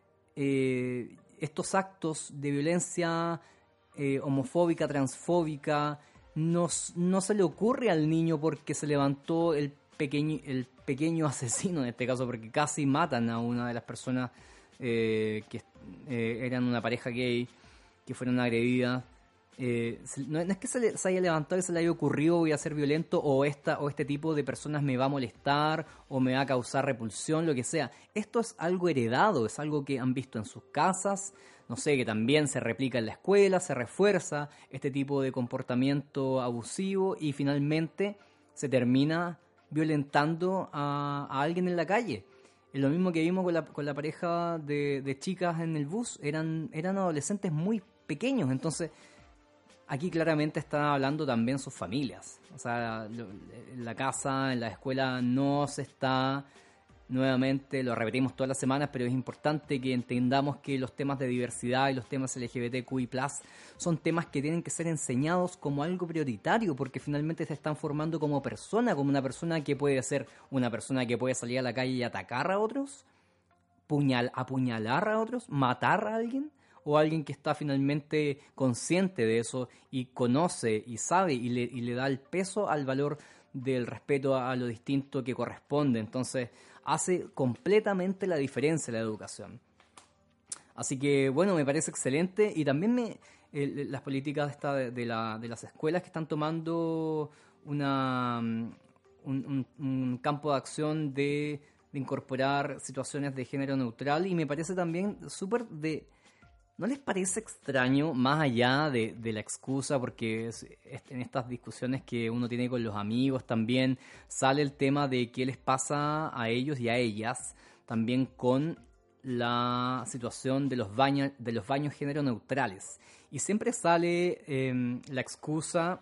Eh, estos actos de violencia eh, homofóbica, transfóbica, no, no se le ocurre al niño porque se levantó el pequeño, el pequeño asesino en este caso, porque casi matan a una de las personas eh, que eh, eran una pareja gay, que fueron agredidas. Eh, no, no es que se, le, se haya levantado y se le haya ocurrido voy a ser violento o, esta, o este tipo de personas me va a molestar o me va a causar repulsión, lo que sea. Esto es algo heredado, es algo que han visto en sus casas, no sé, que también se replica en la escuela, se refuerza este tipo de comportamiento abusivo y finalmente se termina violentando a, a alguien en la calle. Es lo mismo que vimos con la, con la pareja de, de chicas en el bus, eran, eran adolescentes muy pequeños, entonces aquí claramente están hablando también sus familias. O sea, en la casa, en la escuela no se está, nuevamente lo repetimos todas las semanas, pero es importante que entendamos que los temas de diversidad y los temas L G B T Q I plus, son temas que tienen que ser enseñados como algo prioritario, porque finalmente se están formando como persona, como una persona que puede ser una persona que puede salir a la calle y atacar a otros, puñal, apuñalar a otros, matar a alguien, o alguien que está finalmente consciente de eso y conoce y sabe y le, y le da el peso al valor del respeto a, a lo distinto que corresponde. Entonces hace completamente la diferencia la educación. Así que bueno, me parece excelente y también me, eh, las políticas esta de, de, la, de las escuelas que están tomando una, un, un, un campo de acción de, de incorporar situaciones de género neutral y me parece también súper de... ¿No les parece extraño, más allá de, de la excusa, porque es, es, en estas discusiones que uno tiene con los amigos también sale el tema de qué les pasa a ellos y a ellas, también con la situación de los baños, de los baños género neutrales? Y siempre sale eh, la excusa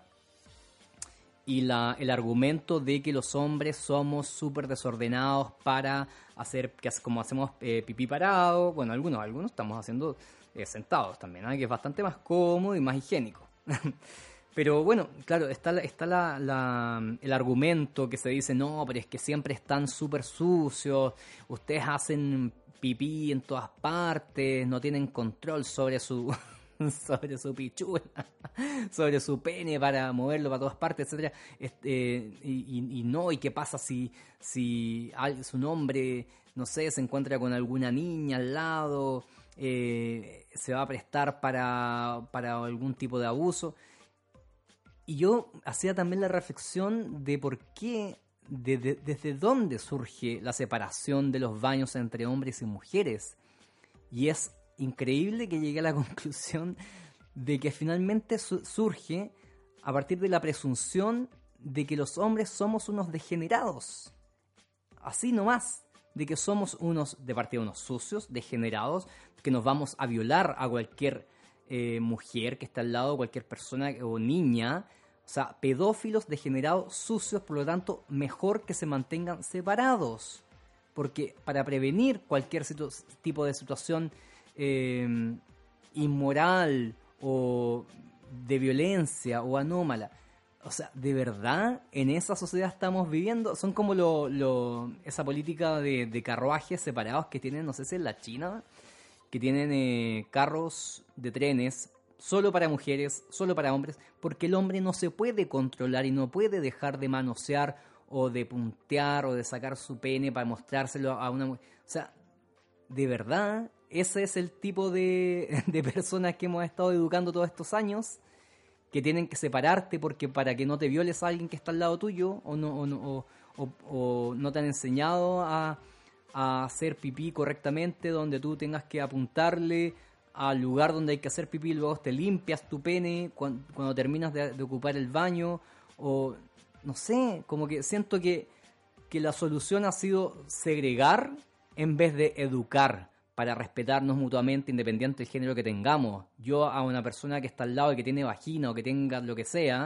y la, el argumento de que los hombres somos súper desordenados para hacer, que como hacemos eh, pipí parado, bueno, algunos, algunos estamos haciendo... Eh, sentados también, ¿eh? Que es bastante más cómodo y más higiénico. Pero bueno, claro, está, la, está la, la, el argumento que se dice, no, pero es que siempre están súper sucios, ustedes hacen pipí en todas partes, no tienen control sobre su sobre su pichula, sobre su pene para moverlo para todas partes, etcétera. Este, y, y, y no, ¿y qué pasa si, si su hombre, no sé, se encuentra con alguna niña al lado? Eh, se va a prestar para, para algún tipo de abuso. Y yo hacía también la reflexión de por qué, de, de, desde dónde surge la separación de los baños entre hombres y mujeres. Y es increíble que llegué a la conclusión de que finalmente su- surge a partir de la presunción de que los hombres somos unos degenerados. Así nomás. De que somos unos, de partida, unos sucios, degenerados, que nos vamos a violar a cualquier eh, mujer que está al lado, cualquier persona o niña. O sea, pedófilos, degenerados, sucios, por lo tanto, mejor que se mantengan separados. Porque para prevenir cualquier situ- tipo de situación eh, inmoral o de violencia o anómala, o sea, ¿de verdad en esa sociedad estamos viviendo? Son como lo, lo, esa política de, de carruajes separados que tienen, no sé si en la China, que tienen eh, carros de trenes solo para mujeres, solo para hombres, porque el hombre no se puede controlar y no puede dejar de manosear o de puntear o de sacar su pene para mostrárselo a una mujer. O sea, ¿de verdad ese es el tipo de, de personas que hemos estado educando todos estos años? Que tienen que separarte porque para que no te violes a alguien que está al lado tuyo o no, o no, o, o, o no te han enseñado a, a hacer pipí correctamente, donde tú tengas que apuntarle al lugar donde hay que hacer pipí, luego te limpias tu pene cuando, cuando terminas de, de ocupar el baño, o no sé, como que siento que, que la solución ha sido segregar en vez de educar, para respetarnos mutuamente independiente del género que tengamos. Yo a una persona que está al lado y que tiene vagina o que tenga lo que sea,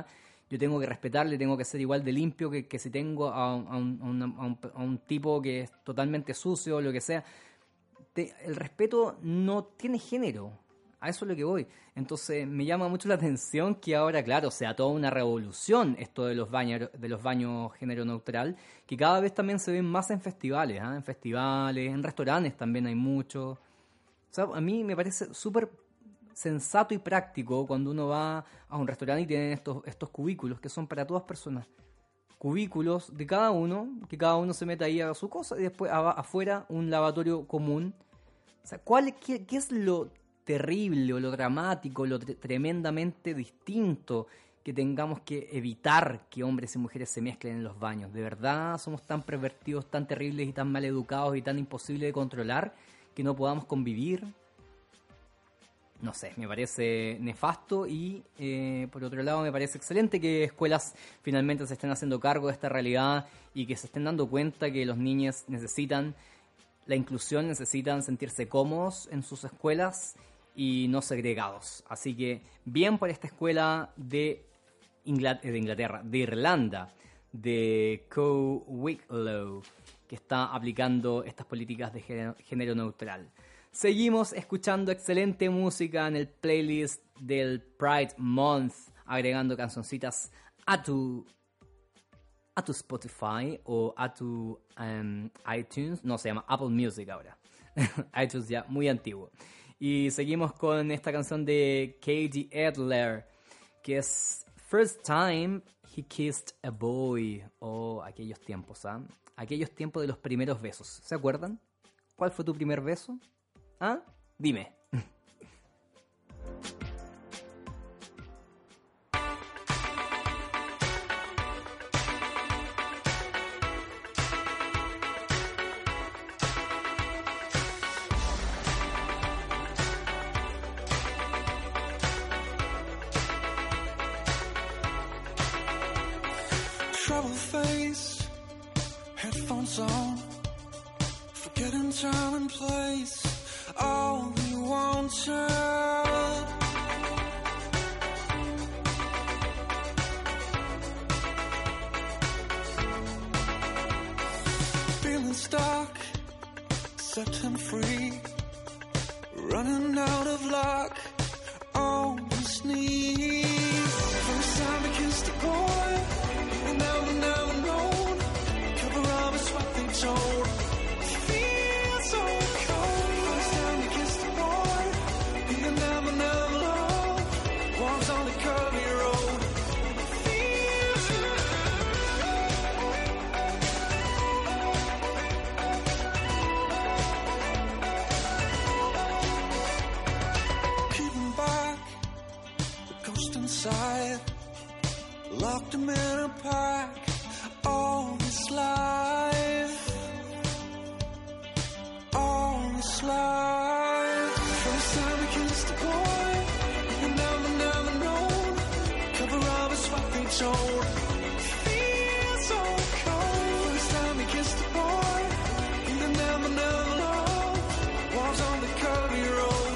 yo tengo que respetarle, tengo que ser igual de limpio que, que si tengo a un, a, un, a, un, a, un, a un tipo que es totalmente sucio o lo que sea. Te, el respeto no tiene género. A eso es lo que voy. Entonces me llama mucho la atención que ahora, claro, sea toda una revolución esto de los baños, de los baños género neutral, que cada vez también se ven más en festivales, ¿eh? En festivales, en restaurantes también hay mucho. O sea, a mí me parece súper sensato y práctico cuando uno va a un restaurante y tienen estos, estos cubículos que son para todas personas. Cubículos de cada uno, que cada uno se meta ahí a su cosa y después a, afuera un lavatorio común. O sea, ¿cuál, qué, qué es lo terrible o lo dramático, lo tre- tremendamente distinto que tengamos que evitar que hombres y mujeres se mezclen en los baños? ¿De verdad somos tan pervertidos, tan terribles y tan mal educados y tan imposibles de controlar que no podamos convivir? No sé, me parece nefasto y eh, por otro lado me parece excelente que escuelas finalmente se estén haciendo cargo de esta realidad y que se estén dando cuenta que los niños necesitan la inclusión, necesitan sentirse cómodos en sus escuelas y no segregados. Así que bien por esta escuela de, Ingl- de Inglaterra, de Irlanda, de Co Wicklow, que está aplicando estas políticas de género, género neutral. Seguimos escuchando excelente música en el playlist del Pride Month, agregando cancioncitas a tu a tu Spotify o a tu um, iTunes. No, se llama Apple Music ahora. iTunes ya muy antiguo. Y seguimos con esta canción de Katie Adler, que es First Time He Kissed a Boy. Oh, aquellos tiempos, ¿ah? ¿eh? Aquellos tiempos de los primeros besos. ¿Se acuerdan? ¿Cuál fue tu primer beso? ¿Ah? Dime. Trouble face, headphones on, forgetting time and place. All we wanted. Feeling stuck, set him free. Running out of luck on his knees. First time I kissed a boy, and never, never known. Cover up is what they told. Feels so cold. First time I kissed a boy, you never, never loved. Walks on the curvy road. Feels keeping back the ghost inside. Locked him in a pack all his life, all his life. First time I kissed a boy, you never, never known. Cover up is what they told. Feels so cold. First time I kissed a boy, you never, never loved. Walks on the curvy road.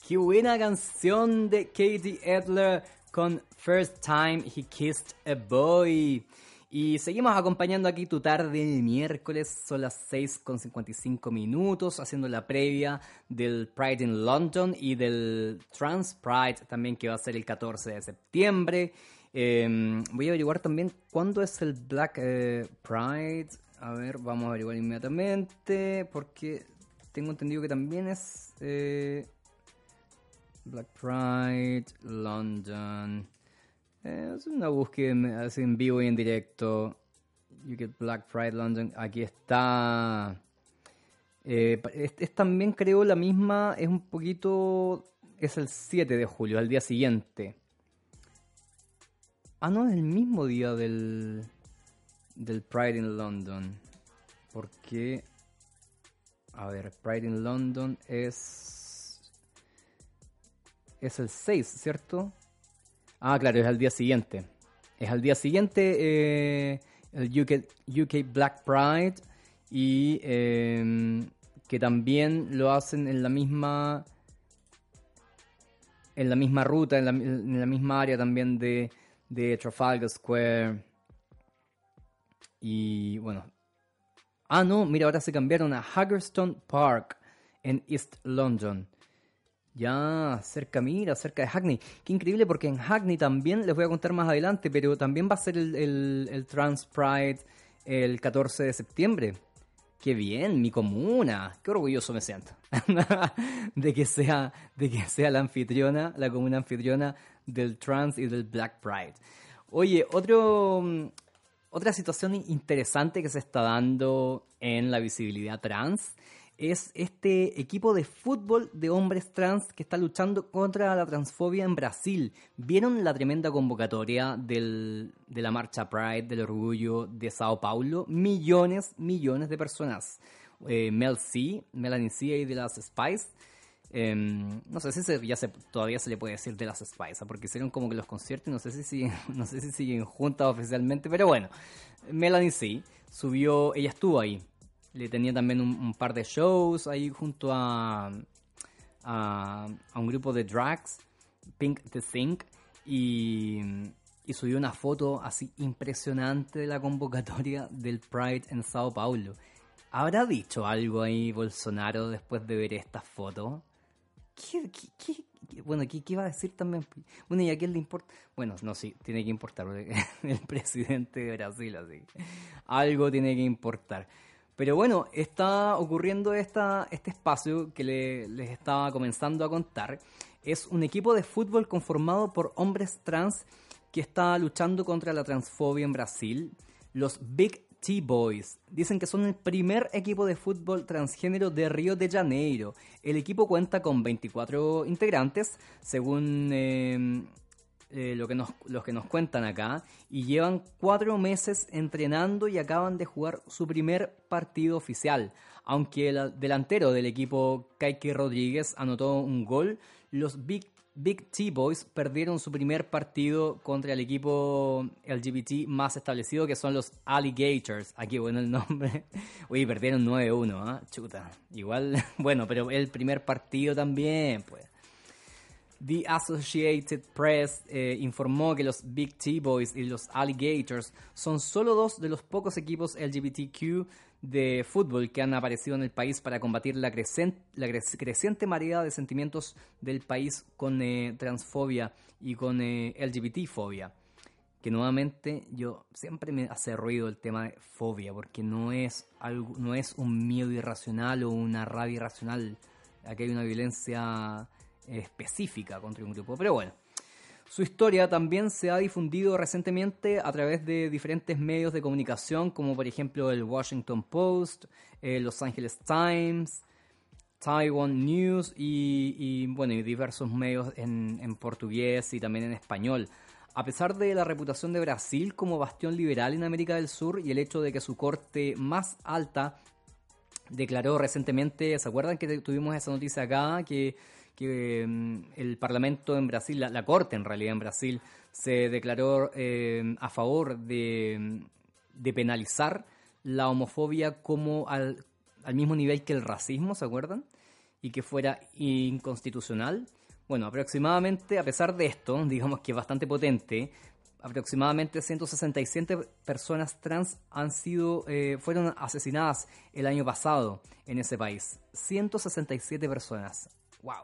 Qué buena canción de Katie Edler con First Time He Kissed a Boy. Y seguimos acompañando aquí tu tarde el miércoles, son las seis con cincuenta y cinco minutos, haciendo la previa del Pride in London y del Trans Pride también, que va a ser el catorce de septiembre. Eh, voy a averiguar también cuándo es el Black eh, Pride. A ver, vamos a averiguar inmediatamente, porque tengo entendido que también es eh, Black Pride London. Eh, es una búsqueda así en vivo y en directo. You Get Black Pride London. Aquí está. Eh, es, es también, creo, la misma. Es un poquito. Es el siete de julio, al día siguiente. Ah, no, es el mismo día del. Del Pride in London. Porque. A ver, Pride in London es. Es el seis, ¿cierto? Ah, claro, es al día siguiente. Es al día siguiente eh, el U K, U K Black Pride. Y eh, que también lo hacen en la misma. En la misma ruta, en la, en la misma área también de, de Trafalgar Square. Y bueno. Ah, no, mira, ahora se cambiaron a Haggerston Park en East London. Ya, cerca, mira, cerca de Hackney. Qué increíble, porque en Hackney también, les voy a contar más adelante, pero también va a ser el, el, el Trans Pride el catorce de septiembre. Qué bien, mi comuna. Qué orgulloso me siento de que sea, de que sea la anfitriona, la comuna anfitriona del Trans y del Black Pride. Oye, otro, otra situación interesante que se está dando en la visibilidad trans es este equipo de fútbol de hombres trans que está luchando contra la transfobia en Brasil. ¿Vieron la tremenda convocatoria del, de la marcha Pride del orgullo de Sao Paulo? Millones, millones de personas. Eh, Mel C, Melanie C y de las Spice. Eh, no sé si se, ya se, todavía se le puede decir de las Spice, porque hicieron como que los conciertos, no sé si siguen, no sé si siguen juntas oficialmente, pero bueno. Melanie C subió, ella estuvo ahí. Le tenía también un, un par de shows ahí junto a, a, a un grupo de drags, Pink the Sink, y, y subió una foto así impresionante de la convocatoria del Pride en Sao Paulo. ¿Habrá dicho algo ahí Bolsonaro después de ver esta foto? ¿Qué, qué, qué, qué? Bueno, ¿qué, ¿qué iba a decir también? Bueno, ¿y a quién le importa? Bueno, no, sí, tiene que importar, el presidente de Brasil, así. Algo tiene que importar. Pero bueno, está ocurriendo esta, este espacio que le, les estaba comenzando a contar. Es un equipo de fútbol conformado por hombres trans que está luchando contra la transfobia en Brasil. Los Big T-Boys. Dicen que son el primer equipo de fútbol transgénero de Río de Janeiro. El equipo cuenta con veinticuatro integrantes, según eh, eh, lo que nos, los que nos cuentan acá, y llevan cuatro meses entrenando y acaban de jugar su primer partido oficial. Aunque el delantero del equipo, Kike Rodríguez, anotó un gol, los Big Big T-Boys perdieron su primer partido contra el equipo L G B T más establecido, que son los Alligators. Aquí, bueno, el nombre. Uy, perdieron nueve uno, ¿eh? Chuta. Igual, bueno, pero el primer partido también, pues. The Associated Press eh, informó que los Big T-Boys y los Alligators son solo dos de los pocos equipos L G B T Q de fútbol que han aparecido en el país para combatir la, crecen- la cre- creciente marea de sentimientos del país con eh, transfobia y con eh, L G B T-fobia. Que nuevamente yo siempre me hace ruido el tema de fobia, porque no es algo, no es un miedo irracional o una rabia irracional. Aquí hay una violencia eh, específica contra un grupo, pero bueno. Su historia también se ha difundido recientemente a través de diferentes medios de comunicación, como por ejemplo el Washington Post, eh, Los Angeles Times, Taiwan News y, y, bueno, y diversos medios en, en portugués y también en español. A pesar de la reputación de Brasil como bastión liberal en América del Sur y el hecho de que su corte más alta declaró recientemente, ¿se acuerdan que tuvimos esa noticia acá? Que que um, el Parlamento en Brasil, la, la Corte en realidad en Brasil, se declaró eh, a favor de, de penalizar la homofobia como al, al mismo nivel que el racismo, ¿se acuerdan? y que fuera inconstitucional. Bueno, aproximadamente, a pesar de esto, digamos que es bastante potente, aproximadamente ciento sesenta y siete personas trans han sido, eh, fueron asesinadas el año pasado en ese país. ciento sesenta y siete personas. ¡Wow!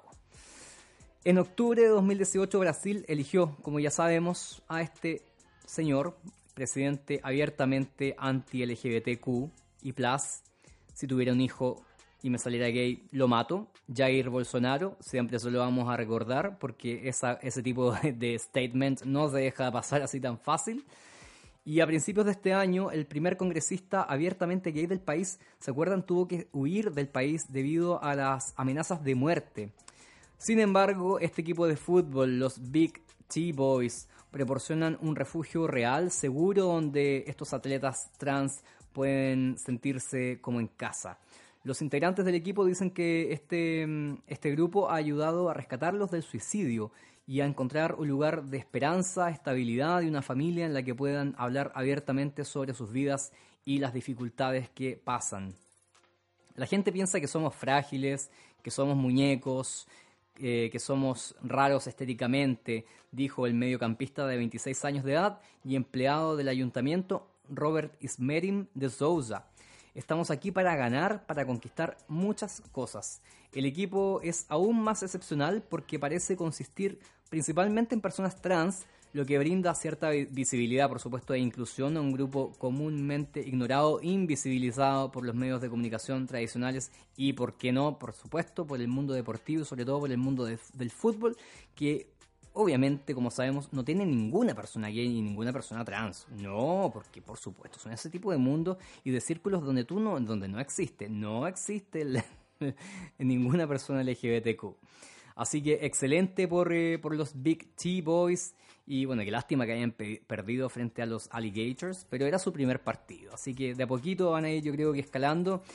En octubre de dos mil dieciocho, Brasil eligió, como ya sabemos, a este señor, presidente abiertamente anti-L G B T Q y plus. Si tuviera un hijo y me saliera gay, lo mato. Jair Bolsonaro, siempre se lo vamos a recordar, porque esa, ese tipo de, de statement no se deja pasar así tan fácil. Y a principios de este año, el primer congresista abiertamente gay del país, ¿se acuerdan?, tuvo que huir del país debido a las amenazas de muerte. Sin embargo, este equipo de fútbol, los Big T Boys, proporcionan un refugio real, seguro, donde estos atletas trans pueden sentirse como en casa. Los integrantes del equipo dicen que este, este grupo ha ayudado a rescatarlos del suicidio y a encontrar un lugar de esperanza, estabilidad y una familia en la que puedan hablar abiertamente sobre sus vidas y las dificultades que pasan. La gente piensa que somos frágiles, que somos muñecos, eh, que somos raros estéticamente, dijo el mediocampista de veintiséis años de edad y empleado del ayuntamiento Robert Ismerim de Souza. Estamos aquí para ganar, para conquistar muchas cosas. El equipo es aún más excepcional porque parece consistir principalmente en personas trans, lo que brinda cierta visibilidad, por supuesto, e inclusión a un grupo comúnmente ignorado, invisibilizado por los medios de comunicación tradicionales y, por qué no, por supuesto, por el mundo deportivo y sobre todo por el mundo de, del fútbol, que obviamente, como sabemos, no tiene ninguna persona gay ni ninguna persona trans. No, porque por supuesto son ese tipo de mundo y de círculos donde tú no, donde no existe, no existe el, ninguna persona L G B T Q. Así que excelente por, eh, por los Big T Boys. Y bueno, qué lástima que hayan pe- perdido frente a los Alligators, pero era su primer partido. Así que de a poquito van a ir, yo creo que escalando.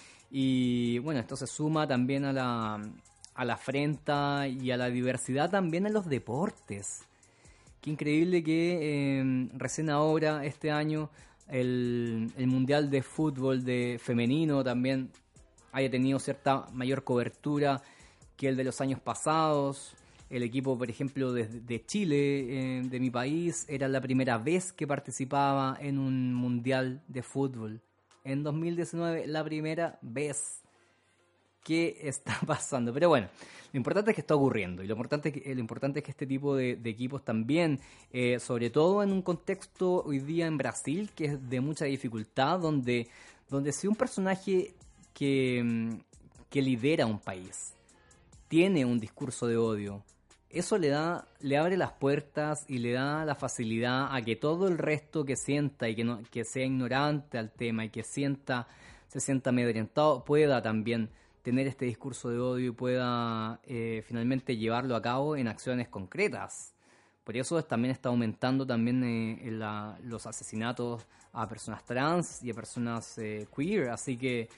Y bueno, esto se suma también a la, a la afrenta y a la diversidad también en los deportes. Qué increíble que eh, recién ahora, este año, el, el Mundial de Fútbol de femenino también haya tenido cierta mayor cobertura que el de los años pasados. El equipo, por ejemplo, de, de Chile, eh, de mi país, era la primera vez que participaba en un mundial de fútbol. En dos mil diecinueve, la primera vez. ¿Qué está pasando? Pero bueno, lo importante es que está ocurriendo. Y lo importante es que, lo importante es que este tipo de, de equipos también, eh, sobre todo en un contexto hoy día en Brasil, que es de mucha dificultad, donde, donde si un personaje que, que lidera un país tiene un discurso de odio, eso le da, le abre las puertas y le da la facilidad a que todo el resto que sienta y que no, que sea ignorante al tema y que sienta, se sienta amedrentado, pueda también tener este discurso de odio y pueda eh, finalmente llevarlo a cabo en acciones concretas. Por eso también está aumentando también eh, en la, los asesinatos a personas trans y a personas eh, queer. Así que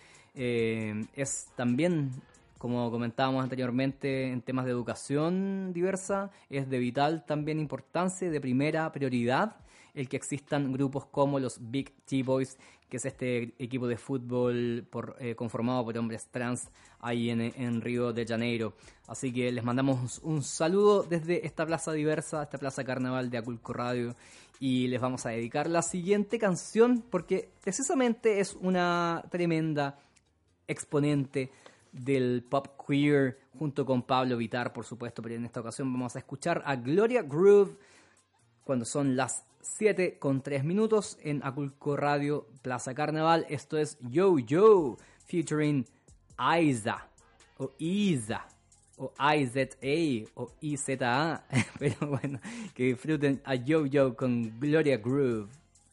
eh, es también, como comentábamos anteriormente, en temas de educación diversa, es de vital también importancia y de primera prioridad el que existan grupos como los Big T Boys, que es este equipo de fútbol por, eh, conformado por hombres trans ahí en, en Río de Janeiro. Así que les mandamos un saludo desde esta plaza diversa, esta plaza carnaval de Aculco Radio, y les vamos a dedicar la siguiente canción porque precisamente es una tremenda exponente del pop queer junto con Pablo Vittar, por supuesto, pero en esta ocasión vamos a escuchar a Gloria Groove cuando son las siete con tres minutos en Aculco Radio Plaza Carnaval. Esto es Yo Yo featuring Isa o Isa o I Z A o I Z A, pero bueno, que disfruten a Yo Yo con Gloria Groove.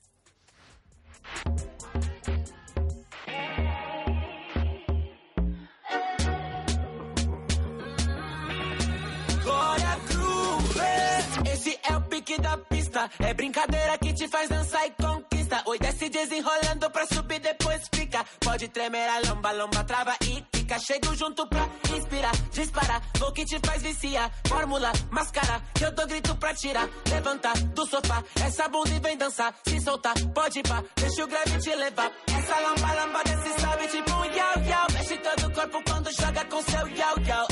Da pista, é brincadeira que te faz dançar e conquista. Oi, desce desenrolando pra subir, depois fica. Pode tremer a lomba, lomba trava e fica. Chego junto pra inspirar, disparar. Vou que te faz viciar. Fórmula, máscara, que eu dou grito pra tirar. Levantar do sofá, essa bunda e vem dançar. Se soltar, pode ir pá, deixa o grave te levar. Essa lomba, lomba desce, sabe, tipo um yau, yau. Mexe todo o corpo quando joga com seu yau, yau.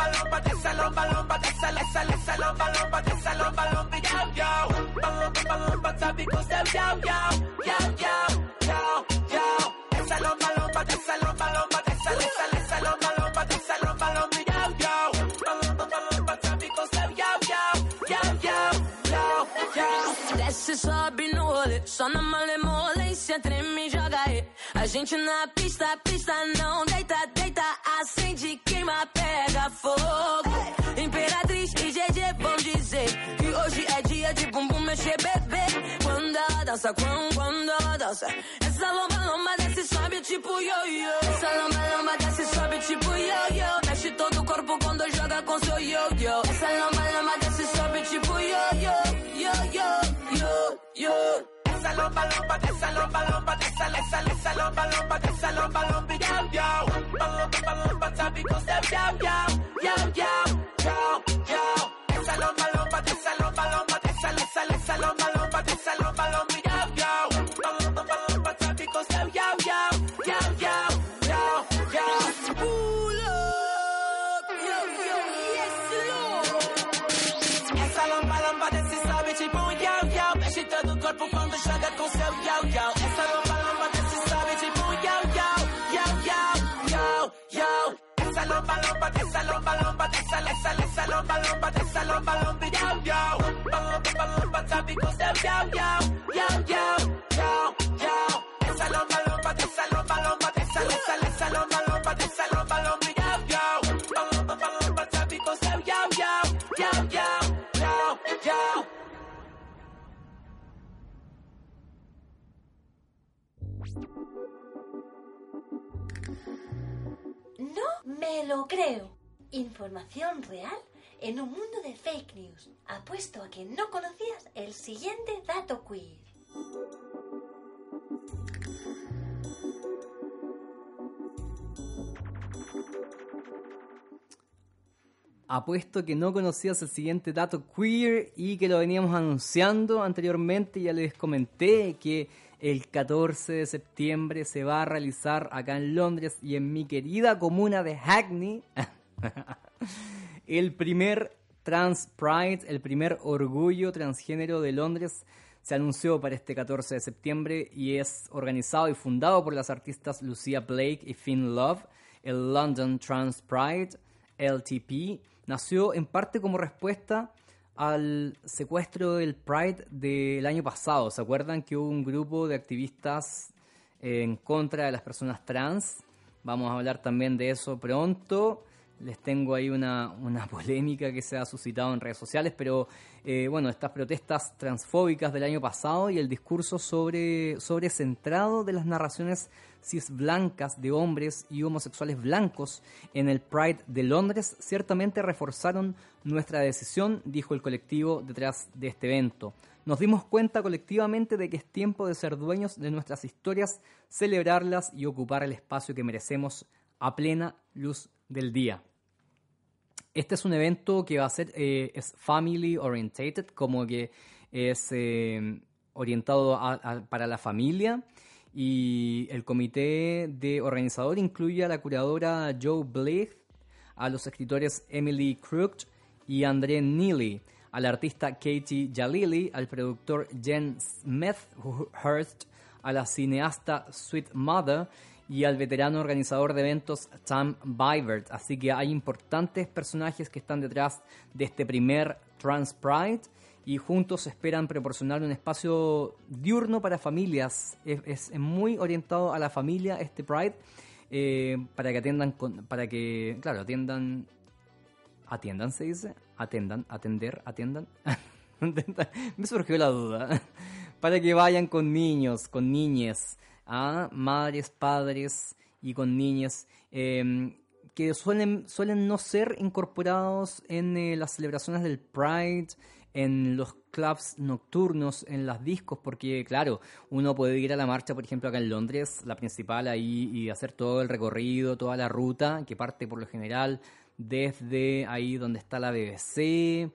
lomba lomba, esa lomba lomba, esa esa esa lomba lomba, esa lomba lomba, yo yo. Lomba lomba, sabi ko sa yo yo, yo yo, yo yo. Esa lomba lomba, esa lomba lomba, esa esa esa lomba lomba, esa lomba lomba, yo yo. Lomba lomba, sabi ko sa yo yo, yo yo, yo yo. Desce, sobe no rolê, só na malemolência, treme e joga aí. A gente na pista, pista não deita, deita, acende, queima, pega fogo. Imperatriz e G G vão dizer que hoje é dia de bumbum mexer, bebê. Quando ela dança, quando, quando ela dança, essa lomba lomba desce, sobe tipo yo-yo. Essa lomba lomba desce, sobe tipo yo-yo. Mexe todo o corpo quando joga com seu yo-yo. Essa lomba lomba desce, sobe tipo yo-yo, yo-yo, yo-yo. Esa lomba lomba, esa lomba lomba, esa esa esa lomba lomba, esa lomba lomba, yo yo. Lomba lomba, sabi ko sa yo yo, yo yo, yo yo. Esa lomba lomba, esa lomba lomba, esa esa esa lomba lomba, esa lomba lomba, yo yo. Lomba lomba, sabi ko sa yo yo, yo yo, yo yo. Pull up, yo yo, yes Lord. Esa lomba lomba, desce, sobe tipo yo yo. Mexe todo o corpo quando joga com seu yo yo. Essa lomba lomba, desce, sobe tipo yo yo, yo yo, yo yo. Essa lomba lomba, essa lomba lomba, essa essa essa lomba lomba, essa lomba lomba, yo yo. Lomba lomba, sabe com seu yo yo, yo yo, yo yo. Essa lomba lomba, essa lomba lomba, essa essa essa lomba lomba, essa lomba lomba, yo yo. Lomba lomba, sabe com seu yo yo, yo yo, yo yo. No me lo creo. Información real en un mundo de fake news. Apuesto a que no conocías el siguiente dato queer. Apuesto que no conocías el siguiente dato queer y que lo veníamos anunciando anteriormente. Ya les comenté que el catorce de septiembre se va a realizar acá en Londres y en mi querida comuna de Hackney el primer Trans Pride, el primer orgullo transgénero de Londres. Se anunció para este catorce de septiembre y es organizado y fundado por las artistas Lucia Blake y Finn Love. El London Trans Pride, L T P, nació en parte como respuesta al secuestro del Pride del año pasado. ¿Se acuerdan que hubo un grupo de activistas eh, en contra de las personas trans? Vamos a hablar también de eso pronto. Les tengo ahí una, una polémica que se ha suscitado en redes sociales, pero eh, bueno, estas protestas transfóbicas del año pasado y el discurso sobre, sobre centrado de las narraciones cis blancas de hombres y homosexuales blancos en el Pride de Londres ciertamente reforzaron nuestra decisión, dijo el colectivo detrás de este evento. Nos dimos cuenta colectivamente de que es tiempo de ser dueños de nuestras historias, celebrarlas y ocupar el espacio que merecemos a plena luz del día. Este es un evento que va a ser eh, es family orientated, como que es eh, orientado a, a, para la familia, y el comité de organizador incluye a la curadora Jo Blyth, a los escritores Emily Crook y André Neely, al artista Katie Jalili, al productor Jen Smethurst, a la cineasta Sweet Mother y al veterano organizador de eventos Tam Bivert. Así que hay importantes personajes que están detrás de este primer Trans Pride y juntos esperan proporcionar un espacio diurno para familias. Es, es muy orientado a la familia este Pride, eh, para que atiendan, con, para que, claro, atiendan, atiendan se dice, atendan, atender, atiendan. Me surgió la duda. Para que vayan con niños, con niñas, a madres, padres y con niñas eh, que suelen, suelen no ser incorporados en eh, las celebraciones del Pride, en los clubs nocturnos, en las discos, porque claro, uno puede ir a la marcha, por ejemplo, acá en Londres, la principal ahí, y hacer todo el recorrido, toda la ruta, que parte por lo general desde ahí donde está la B B C,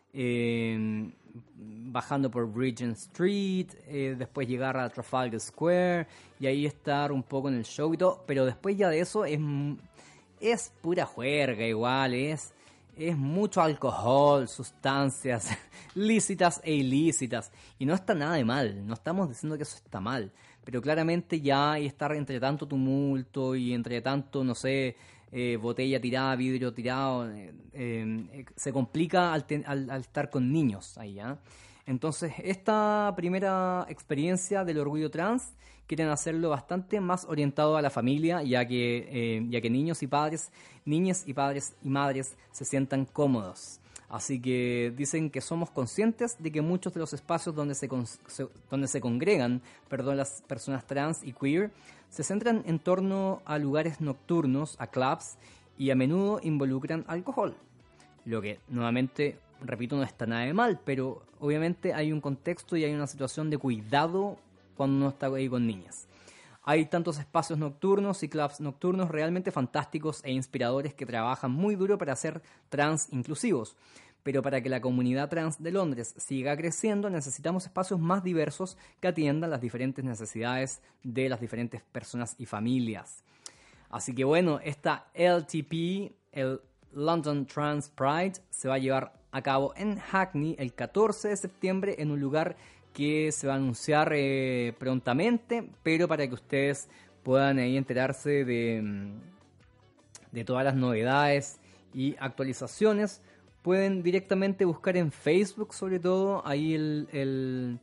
eh, bajando por Regent Street, eh, después llegar a Trafalgar Square y ahí estar un poco en el show y todo, pero después ya de eso es, es pura juerga igual, es es mucho alcohol, sustancias lícitas e ilícitas. Y no está nada de mal, no estamos diciendo que eso está mal. Pero claramente ya hay estar entre tanto tumulto y entre tanto, no sé, eh, botella tirada, vidrio tirado, eh, eh, se complica al, ten, al, al estar con niños ahí, ¿ya? Entonces, esta primera experiencia del orgullo trans quieren hacerlo bastante más orientado a la familia, ya que, eh, ya que niños y padres, niñas y padres y madres se sientan cómodos. Así que dicen que somos conscientes de que muchos de los espacios donde se, con, se, donde se congregan perdón, las personas trans y queer se centran en torno a lugares nocturnos, a clubs, y a menudo involucran alcohol. Lo que, nuevamente, repito, no está nada de mal, pero obviamente hay un contexto y hay una situación de cuidado cuando uno está ahí con niñas. Hay tantos espacios nocturnos y clubs nocturnos realmente fantásticos e inspiradores que trabajan muy duro para ser trans inclusivos. Pero para que la comunidad trans de Londres siga creciendo, necesitamos espacios más diversos que atiendan las diferentes necesidades de las diferentes personas y familias. Así que bueno, esta L T P, el London Trans Pride, se va a llevar a cabo en Hackney el catorce de septiembre en un lugar que se va a anunciar eh, prontamente, pero para que ustedes puedan ahí enterarse de, de todas las novedades y actualizaciones, pueden directamente buscar en Facebook, sobre todo, ahí el, el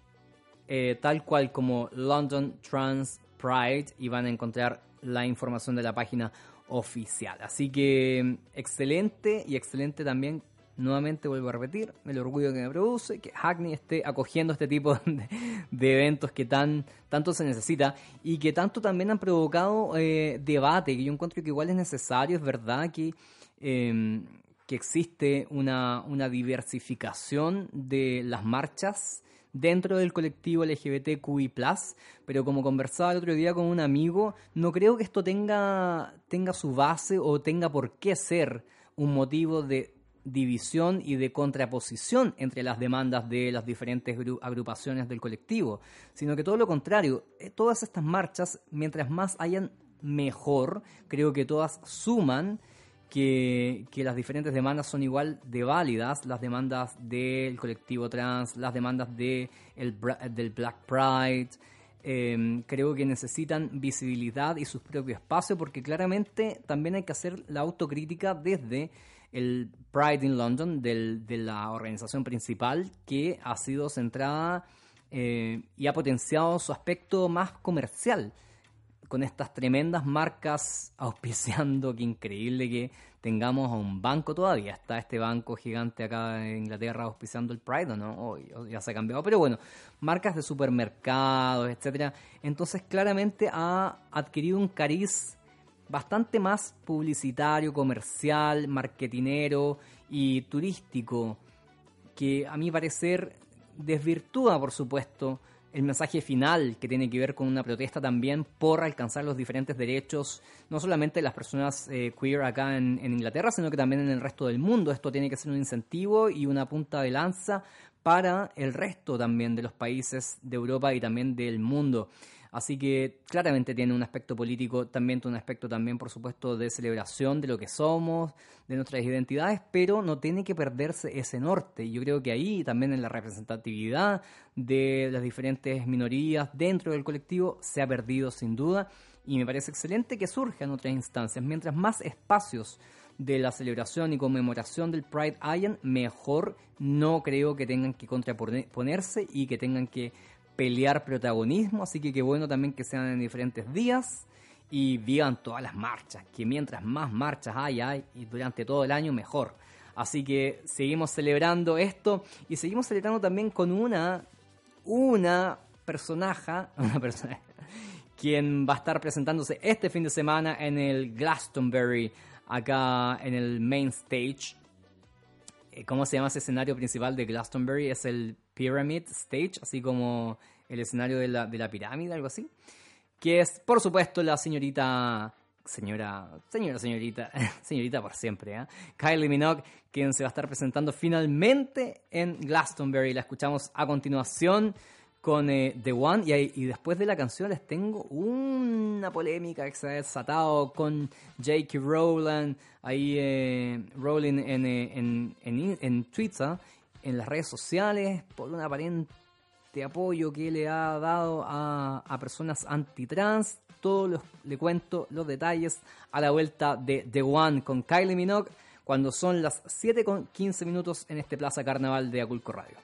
eh, tal cual como London Trans Pride, y van a encontrar la información de la página oficial. Así que excelente, y excelente también, nuevamente vuelvo a repetir, el orgullo que me produce que Hackney esté acogiendo este tipo de, de eventos que tan tanto se necesita y que tanto también han provocado eh, debate, que yo encuentro que igual es necesario. Es verdad que, eh, que existe una, una diversificación de las marchas dentro del colectivo L G B T Q I plus, pero como conversaba el otro día con un amigo, no creo que esto tenga, tenga su base o tenga por qué ser un motivo de división y de contraposición entre las demandas de las diferentes gru- agrupaciones del colectivo, sino que todo lo contrario, eh, todas estas marchas, mientras más hayan, mejor. Creo que todas suman, que, que las diferentes demandas son igual de válidas, las demandas del colectivo trans, las demandas de el, del Black Pride. Eh, creo que necesitan visibilidad y su propio espacio, porque claramente también hay que hacer la autocrítica desde el Pride in London, del, de la organización principal, que ha sido centrada eh, y ha potenciado su aspecto más comercial, con estas tremendas marcas auspiciando. Qué increíble que tengamos a un banco todavía. Está este banco gigante acá en Inglaterra auspiciando el Pride, ¿o no? Oh, ya se ha cambiado. Pero bueno, marcas de supermercados, etcétera. Entonces claramente ha adquirido un cariz bastante más publicitario, comercial, marketinero y turístico, que a mi parecer desvirtúa, por supuesto, el mensaje final, que tiene que ver con una protesta también por alcanzar los diferentes derechos, no solamente de las personas eh, queer acá en, en Inglaterra, sino que también en el resto del mundo. Esto tiene que ser un incentivo y una punta de lanza para el resto también de los países de Europa y también del mundo. Así que claramente tiene un aspecto político, también tiene un aspecto también, por supuesto, de celebración de lo que somos, de nuestras identidades, pero no tiene que perderse ese norte. Y yo creo que ahí también en la representatividad de las diferentes minorías dentro del colectivo se ha perdido sin duda, y me parece excelente que surjan otras instancias. Mientras más espacios de la celebración y conmemoración del Pride hayan, mejor. No creo que tengan que contraponerse y que tengan que pelear protagonismo, así que qué bueno también que sean en diferentes días y vivan todas las marchas, que mientras más marchas haya y durante todo el año, mejor. Así que seguimos celebrando esto y seguimos celebrando también con una una personaja, una persona quien va a estar presentándose este fin de semana en el Glastonbury, acá en el main stage. ¿Cómo se llama ese escenario principal de Glastonbury? Es el Pyramid Stage, así como el escenario de la, de la pirámide, algo así. Que es, por supuesto, la señorita... Señora, señora, señorita, señorita por siempre, ¿eh? Kylie Minogue, quien se va a estar presentando finalmente en Glastonbury. La escuchamos a continuación con eh, The One, y, ahí- y después de la canción les tengo una polémica que se ha desatado con J K. Rowling, ahí eh, Rowling en, eh, en, en, en Twitter, en las redes sociales, por un aparente apoyo que le ha dado a, a personas antitrans. Todos los, le cuento los detalles a la vuelta de The One con Kylie Minogue, cuando son las siete con quince minutos en este Plaza Carnaval de Aculco Radio.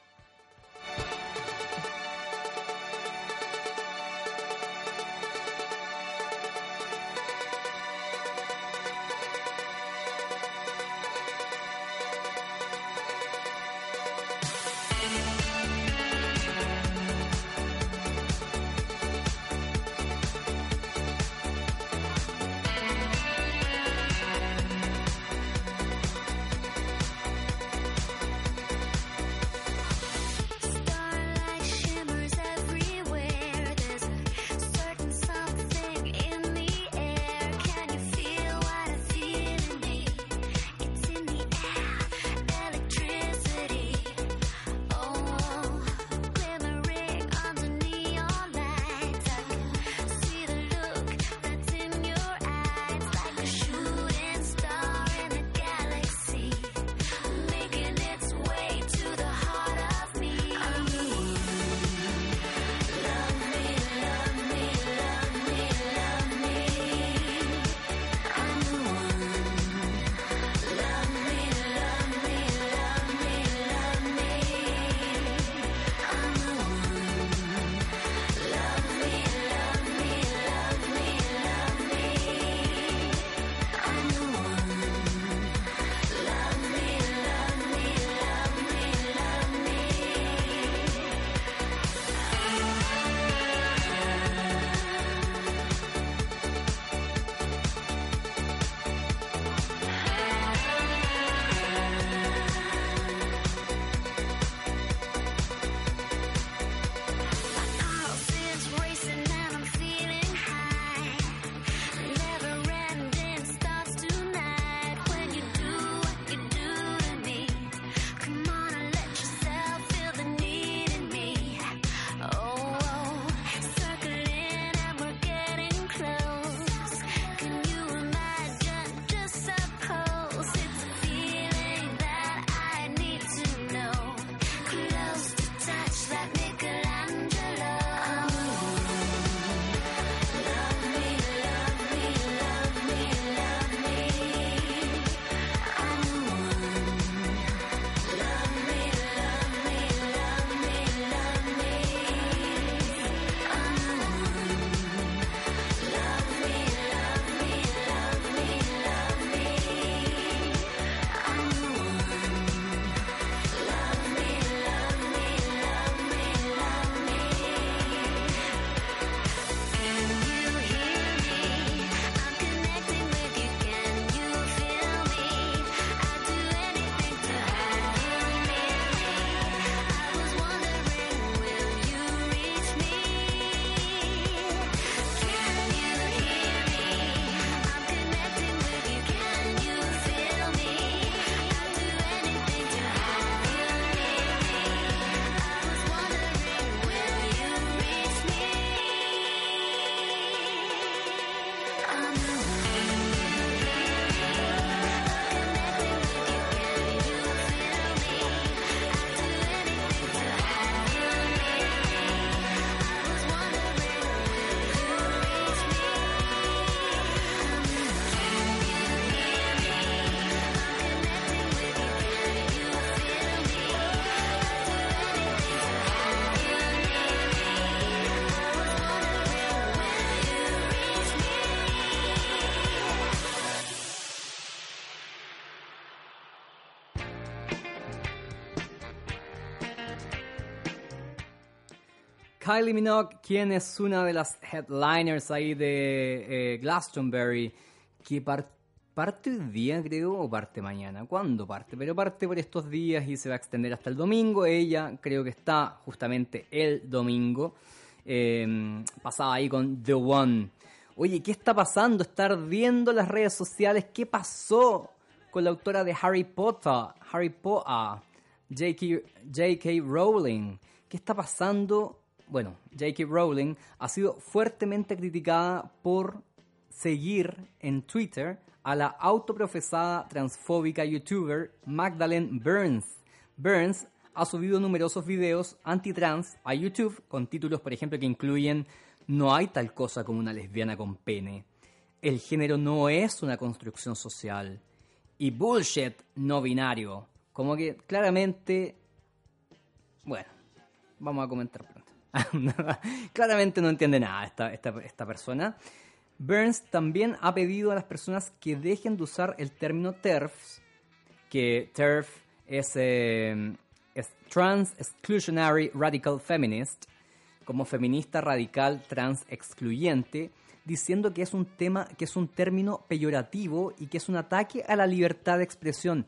Starlight shimmers everywhere. There's a certain something in the air. Can you feel what I feel in me? It's in the air, electricity. Oh, glimmering under neon lights. I can see the look that's in your eyes, like a shooting star in the galaxy, making its way to the heart of me. Love me, love me, love me, love me. I'm the one. Love me, love me, love me, love me. I'm the one. Love me, love me, love me, love me. I'm the one. Love me, love me, love me, pulse is racing and I'm feeling high. Never ending starts tonight. When you do what you do to me, come on and let yourself feel the need in me. Oh, oh, circling and we're getting close. Can you imagine? Just suppose it's a feeling that I need to know. Close to touch like Michelangelo. Love me, love me, love me, love me. I'm the one. Love me, love me, love me, love me. I'm the one. Love me, love me, love me, love me. I'm the one. Love me, love me, love me, love me, love me. Can you hear me? I'm connecting with you. Can you feel me? I'd do anything to have you near me. I was wondering, will you reach me? Can you hear me? I'm connecting with you. Can you feel me? I'd do anything to have you near me. I was wondering, will you reach me? I'm the one. Kylie Minogue, quien es una de las headliners ahí de eh, Glastonbury, que par- parte hoy día, creo, o parte mañana. ¿Cuándo parte? Pero parte por estos días y se va a extender hasta el domingo. Ella creo que está justamente el domingo. Eh, pasaba ahí con The One. Oye, ¿qué está pasando? Está ardiendo las redes sociales. ¿Qué pasó con la autora de Harry Potter? Harry Potter, J K. J K. Rowling, ¿Qué está pasando? Bueno, J K Rowling ha sido fuertemente criticada por seguir en Twitter a la autoprofesada transfóbica youtuber Magdalene Burns. Burns ha subido numerosos videos anti-trans a YouTube con títulos, por ejemplo, que incluyen "No hay tal cosa como una lesbiana con pene", "El género no es una construcción social" y "bullshit no binario". Como que claramente, bueno, vamos a comentar pronto. Claramente no entiende nada esta, esta, esta persona. Burns también ha pedido a las personas que dejen de usar el término TERFs, que TERF es, eh, es Trans Exclusionary Radical Feminist, como feminista radical trans excluyente, diciendo que es un tema, que es un término peyorativo y que es un ataque a la libertad de expresión.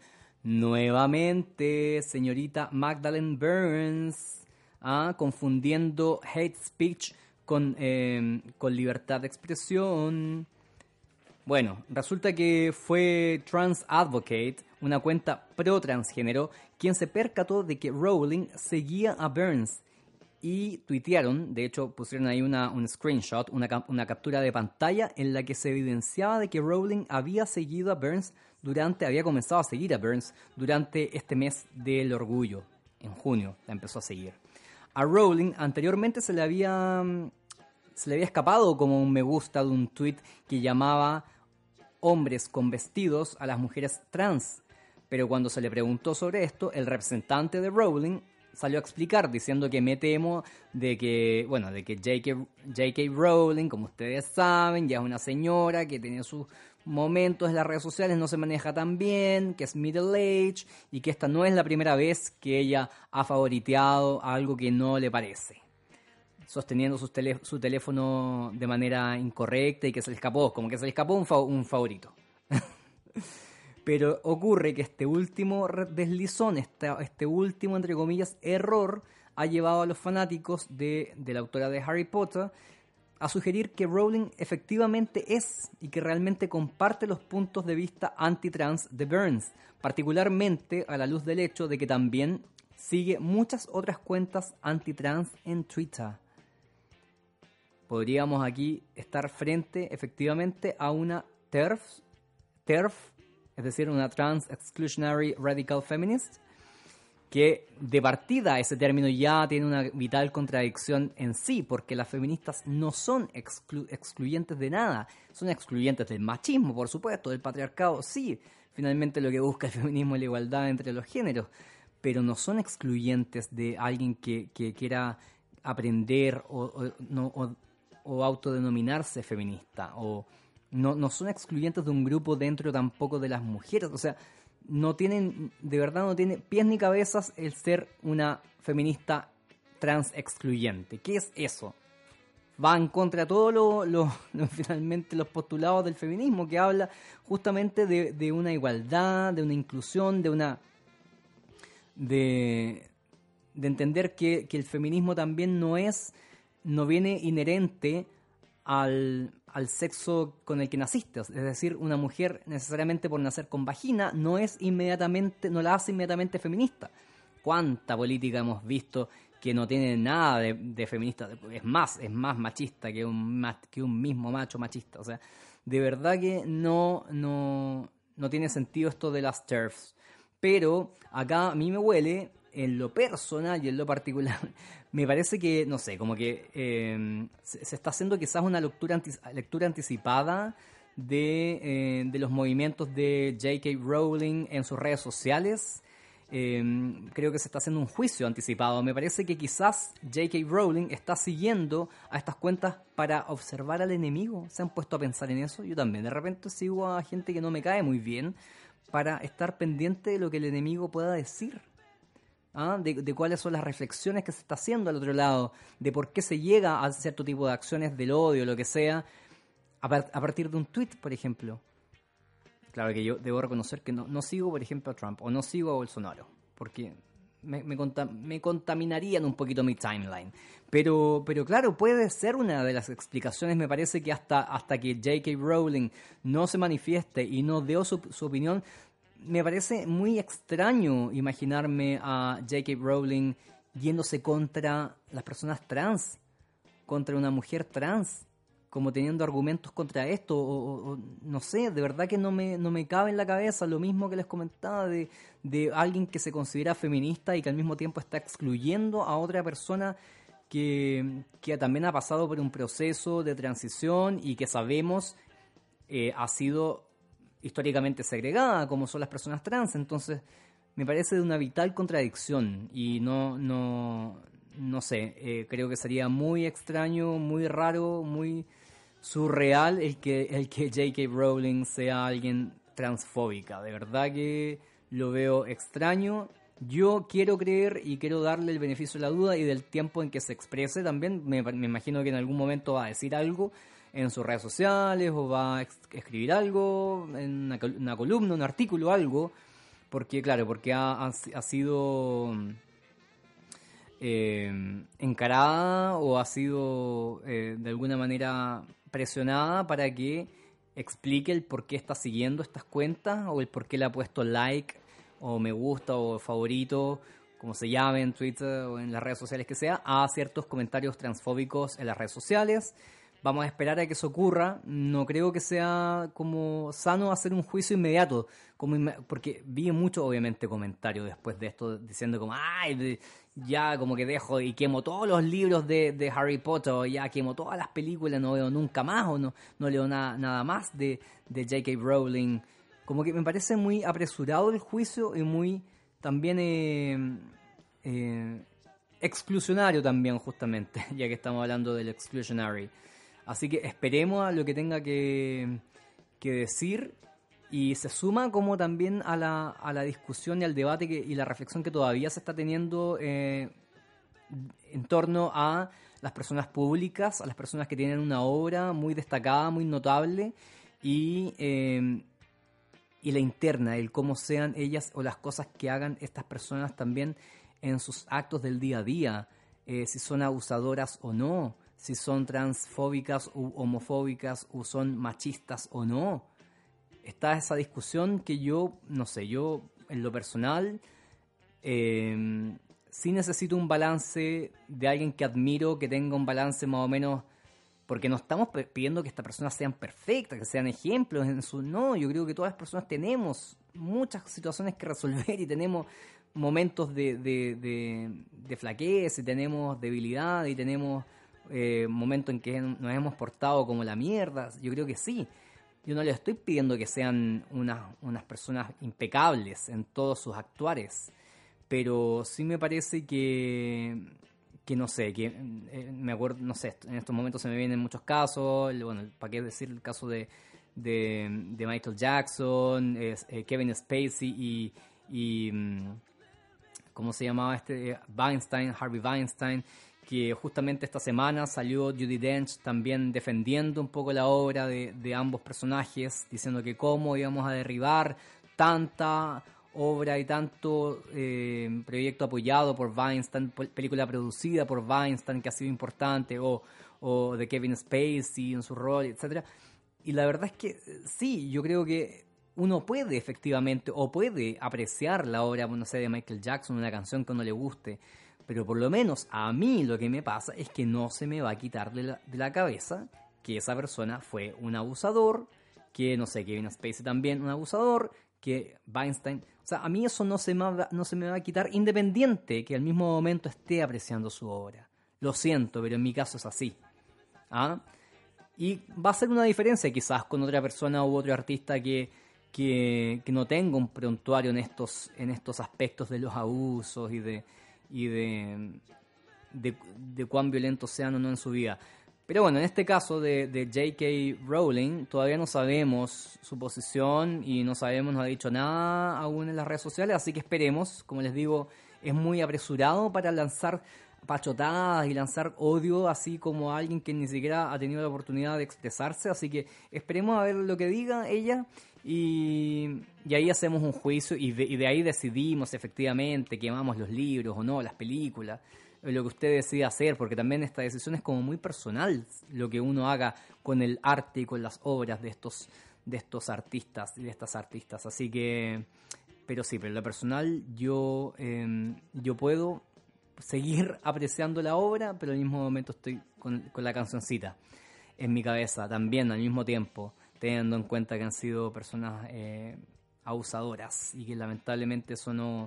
Nuevamente, señorita Magdalene Burns, ¿ah? confundiendo hate speech con, eh, con libertad de expresión. Bueno, resulta que fue Trans Advocate, una cuenta pro transgénero, quien se percató de que Rowling seguía a Burns y tuitearon, de hecho pusieron ahí una, un screenshot, una, una captura de pantalla en la que se evidenciaba de que Rowling había seguido a Burns durante, había comenzado a seguir a Burns durante este mes del orgullo. En junio la empezó a seguir. A Rowling anteriormente se le había se le había escapado como un me gusta de un tweet que llamaba hombres con vestidos a las mujeres trans, pero cuando se le preguntó sobre esto, el representante de Rowling salió a explicar diciendo que me temo de que, bueno, de que J K, J K Rowling, como ustedes saben, ya es una señora que tiene sus momentos en las redes sociales, no se maneja tan bien, que es middle age y que esta no es la primera vez que ella ha favoriteado algo que no le parece, sosteniendo su, tele, su teléfono de manera incorrecta y que se le escapó, como que se le escapó un, fa, un favorito. Pero ocurre que este último deslizón, este, este último, entre comillas, error, ha llevado a los fanáticos de, de la autora de Harry Potter a sugerir que Rowling efectivamente es y que realmente comparte los puntos de vista anti-trans de Burns, particularmente a la luz del hecho de que también sigue muchas otras cuentas anti-trans en Twitter. Podríamos aquí estar frente efectivamente a una TERF, TERF, es decir, una Trans Exclusionary Radical Feminist, que de partida ese término ya tiene una vital contradicción en sí, porque las feministas no son exclu- excluyentes de nada, son excluyentes del machismo, por supuesto, del patriarcado, sí, finalmente lo que busca el feminismo es la igualdad entre los géneros, pero no son excluyentes de alguien que, que quiera aprender o, o, no, o, o autodenominarse feminista, o no, no son excluyentes de un grupo dentro tampoco de las mujeres, o sea, no tienen, de verdad no tiene pies ni cabezas el ser una feminista trans excluyente. ¿Qué es eso? Va en contra de todos lo, lo, lo, finalmente los postulados del feminismo, que habla justamente de, de una igualdad, de una inclusión, de una de, de entender que, que el feminismo también no es, no viene inherente al, al sexo con el que naciste, es decir, una mujer necesariamente por nacer con vagina no es inmediatamente, no la hace inmediatamente feminista. ¿Cuánta política hemos visto que no tiene nada de, de feminista? Es más, es más machista que un, que un mismo macho machista. O sea, de verdad que no, no, no tiene sentido esto de las TERFs. Pero acá a mí me huele, en lo personal y en lo particular, me parece que, no sé, como que eh, se, se está haciendo quizás una lectura, anti, lectura anticipada de, eh, de los movimientos de J K Rowling en sus redes sociales. Eh, creo que se está haciendo un juicio anticipado. Me parece que quizás J K Rowling está siguiendo a estas cuentas para observar al enemigo. ¿Se han puesto a pensar en eso? Yo también. De repente sigo a gente que no me cae muy bien para estar pendiente de lo que el enemigo pueda decir. ¿Ah? De, de cuáles son las reflexiones que se está haciendo al otro lado, de por qué se llega a cierto tipo de acciones del odio, lo que sea, a, par- a partir de un tweet, por ejemplo. Claro que yo debo reconocer que no, no sigo, por ejemplo, a Trump o no sigo a Bolsonaro, porque me, me, contam- me contaminarían un poquito mi timeline. Pero, pero claro, puede ser una de las explicaciones. Me parece que hasta, hasta que J K Rowling no se manifieste y no dé su, su opinión, me parece muy extraño imaginarme a J K Rowling yéndose contra las personas trans, contra una mujer trans, como teniendo argumentos contra esto, o, o, o no sé, de verdad que no me, no me cabe en la cabeza lo mismo que les comentaba de, de alguien que se considera feminista y que al mismo tiempo está excluyendo a otra persona que, que también ha pasado por un proceso de transición y que sabemos eh, ha sido históricamente segregada, como son las personas trans. Entonces me parece de una vital contradicción y no, no, no sé, eh, creo que sería muy extraño, muy raro, muy surreal el que, el que J K. Rowling sea alguien transfóbica. De verdad que lo veo extraño. Yo quiero creer y quiero darle el beneficio de la duda y del tiempo en que se exprese también. Me, me imagino que en algún momento va a decir algo en sus redes sociales o va a ex- escribir algo en una, col- una columna, un artículo, algo. Porque, claro, porque ha, ha, ha sido eh, encarada o ha sido eh, de alguna manera presionada para que explique el por qué está siguiendo estas cuentas o el por qué le ha puesto like o me gusta o favorito, como se llame en Twitter o en las redes sociales que sea, a ciertos comentarios transfóbicos en las redes sociales. Vamos a esperar a que eso ocurra. No creo que sea como sano hacer un juicio inmediato, como inme- porque vi muchos, obviamente, comentarios después de esto diciendo como, ay, de- ya como que dejo y quemo todos los libros de, de Harry Potter, o ya quemo todas las películas, no veo nunca más, o no, no leo nada, nada más de, de J K. Rowling. Como que me parece muy apresurado el juicio y muy también eh, eh, exclusionario también, justamente, ya que estamos hablando del exclusionary. Así que esperemos a lo que tenga que, que decir y se suma como también a la, a la discusión y al debate que, y la reflexión que todavía se está teniendo eh, en torno a las personas públicas, a las personas que tienen una obra muy destacada, muy notable y, eh, y la interna, el cómo sean ellas o las cosas que hagan estas personas también en sus actos del día a día, eh, si son abusadoras o no, si son transfóbicas u homofóbicas o son machistas o no. Está esa discusión que yo, no sé, yo en lo personal eh, sí necesito un balance de alguien que admiro, que tenga un balance más o menos, porque no estamos pidiendo que estas personas sean perfectas, que sean ejemplos en su... No, yo creo que todas las personas tenemos muchas situaciones que resolver y tenemos momentos de, de, de, de flaqueza y tenemos debilidad y tenemos... Eh, momento en que nos hemos portado como la mierda. Yo creo que sí. Yo no les estoy pidiendo que sean unas, unas personas impecables en todos sus actuares, pero sí me parece que que no sé, que eh, me acuerdo, no sé, en estos momentos se me vienen muchos casos. Bueno, para qué decir el caso de de, de Michael Jackson, eh, eh, Kevin Spacey y, y ¿cómo se llamaba este? Weinstein, Harvey Weinstein, que justamente esta semana salió Judi Dench también defendiendo un poco la obra de, de ambos personajes, diciendo que cómo íbamos a derribar tanta obra y tanto eh, proyecto apoyado por Weinstein, película producida por Weinstein que ha sido importante, o, o de Kevin Spacey en su rol, etcétera. Y la verdad es que sí, yo creo que uno puede efectivamente, o puede apreciar la obra, no sé, de Michael Jackson, una canción que a uno le guste, pero por lo menos a mí lo que me pasa es que no se me va a quitar de la, de la cabeza que esa persona fue un abusador, que no sé, Kevin Spacey también un abusador, que Weinstein... O sea, a mí eso no se me va, no se me va a quitar independiente que al mismo momento esté apreciando su obra. Lo siento, pero en mi caso es así. ¿Ah? Y va a ser una diferencia quizás con otra persona u otro artista que, que, que no tenga un prontuario en estos, en estos aspectos de los abusos y de... y de, de, de cuán violentos sean o no en su vida. Pero bueno, en este caso de, de J K. Rowling, todavía no sabemos su posición y no sabemos, no ha dicho nada aún en las redes sociales, así que esperemos. Como les digo, es muy apresurado para lanzar pachotadas y lanzar odio así como a alguien que ni siquiera ha tenido la oportunidad de expresarse, así que esperemos a ver lo que diga ella. Y, y ahí hacemos un juicio y de, y de ahí decidimos efectivamente quemamos los libros o no, las películas, lo que usted decida hacer, porque también esta decisión es como muy personal, lo que uno haga con el arte y con las obras de estos, de estos artistas y de estas artistas. Así que, pero sí, pero en lo personal yo, eh, yo puedo seguir apreciando la obra, pero al mismo momento estoy con, con la cancioncita en mi cabeza también al mismo tiempo, teniendo en cuenta que han sido personas eh, abusadoras y que lamentablemente eso no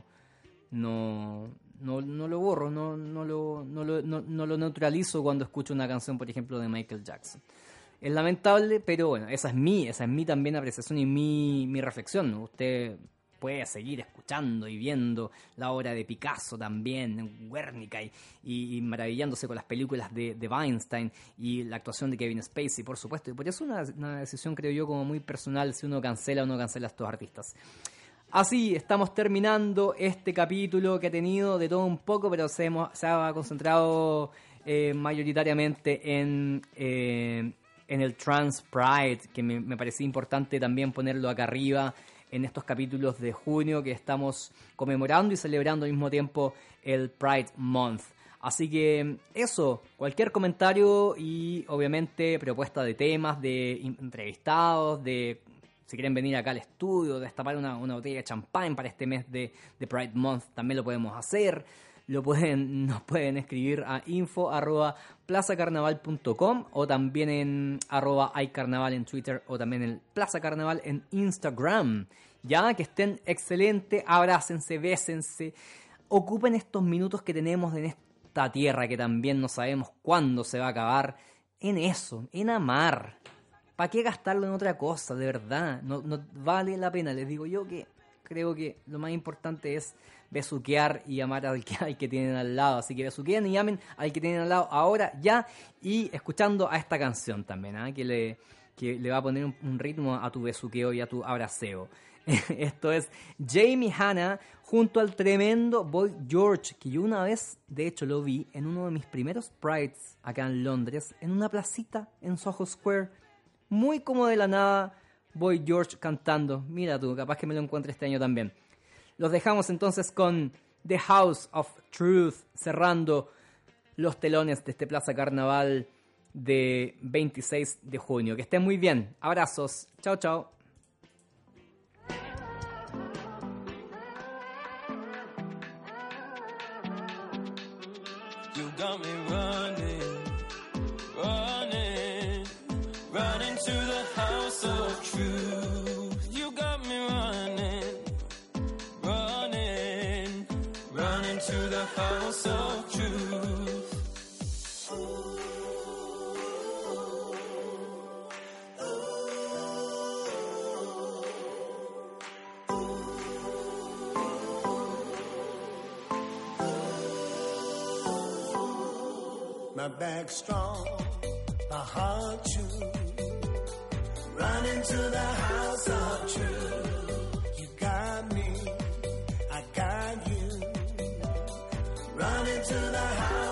no no, no lo borro, no no lo no lo no, no lo neutralizo cuando escucho una canción, por ejemplo, de Michael Jackson. Es lamentable, pero bueno, esa es mi, esa es mi también apreciación y mi, mi reflexión, ¿no? Usted puede seguir escuchando y viendo la obra de Picasso también, Guernica, y, y maravillándose con las películas de, de Weinstein y la actuación de Kevin Spacey, por supuesto. Y por eso es una, una decisión, creo yo, como muy personal si uno cancela o no cancela a estos artistas. Así estamos terminando este capítulo que ha tenido de todo un poco, pero se, hemos, se ha concentrado eh, mayoritariamente en... Eh, en el Trans Pride, que me, me parecía importante también ponerlo acá arriba en estos capítulos de junio que estamos conmemorando y celebrando al mismo tiempo el Pride Month. Así que eso, cualquier comentario y obviamente propuesta de temas, de entrevistados, de si quieren venir acá al estudio, destapar una, una botella de champán para este mes de, de Pride Month, también lo podemos hacer. Lo pueden, nos pueden escribir a info arroba plazacarnaval punto com o también en arroba iCarnaval en Twitter o también en Plaza Carnaval en Instagram. Ya, que estén excelentes, abrácense, bésense, ocupen estos minutos que tenemos en esta tierra que también no sabemos cuándo se va a acabar, en eso, en amar. ¿Para qué gastarlo en otra cosa? De verdad, no, no vale la pena. Les digo yo que creo que lo más importante es besuquear y amar al que, al que tienen al lado. Así que besuqueen y amen al que tienen al lado ahora, ya, y escuchando a esta canción también, ¿eh? que, le, que le va a poner un, un ritmo a tu besuqueo y a tu abraceo. Esto es Jamie Hanna junto al tremendo Boy George, que yo una vez, de hecho, lo vi en uno de mis primeros Prides acá en Londres, en una placita en Soho Square, muy como de la nada, Boy George cantando. Mira tú, capaz que me lo encuentre este año también. Los dejamos entonces con The House of Truth, cerrando los telones de este Plaza Carnaval de veintiséis de junio. Que estén muy bien. Abrazos. Chao, chao. You got me running, running, running to the house of truth. You got me running, running, running to the house of truth. My back strong, my heart true. Running to the house of truth. You got me, I got you. Running to the house.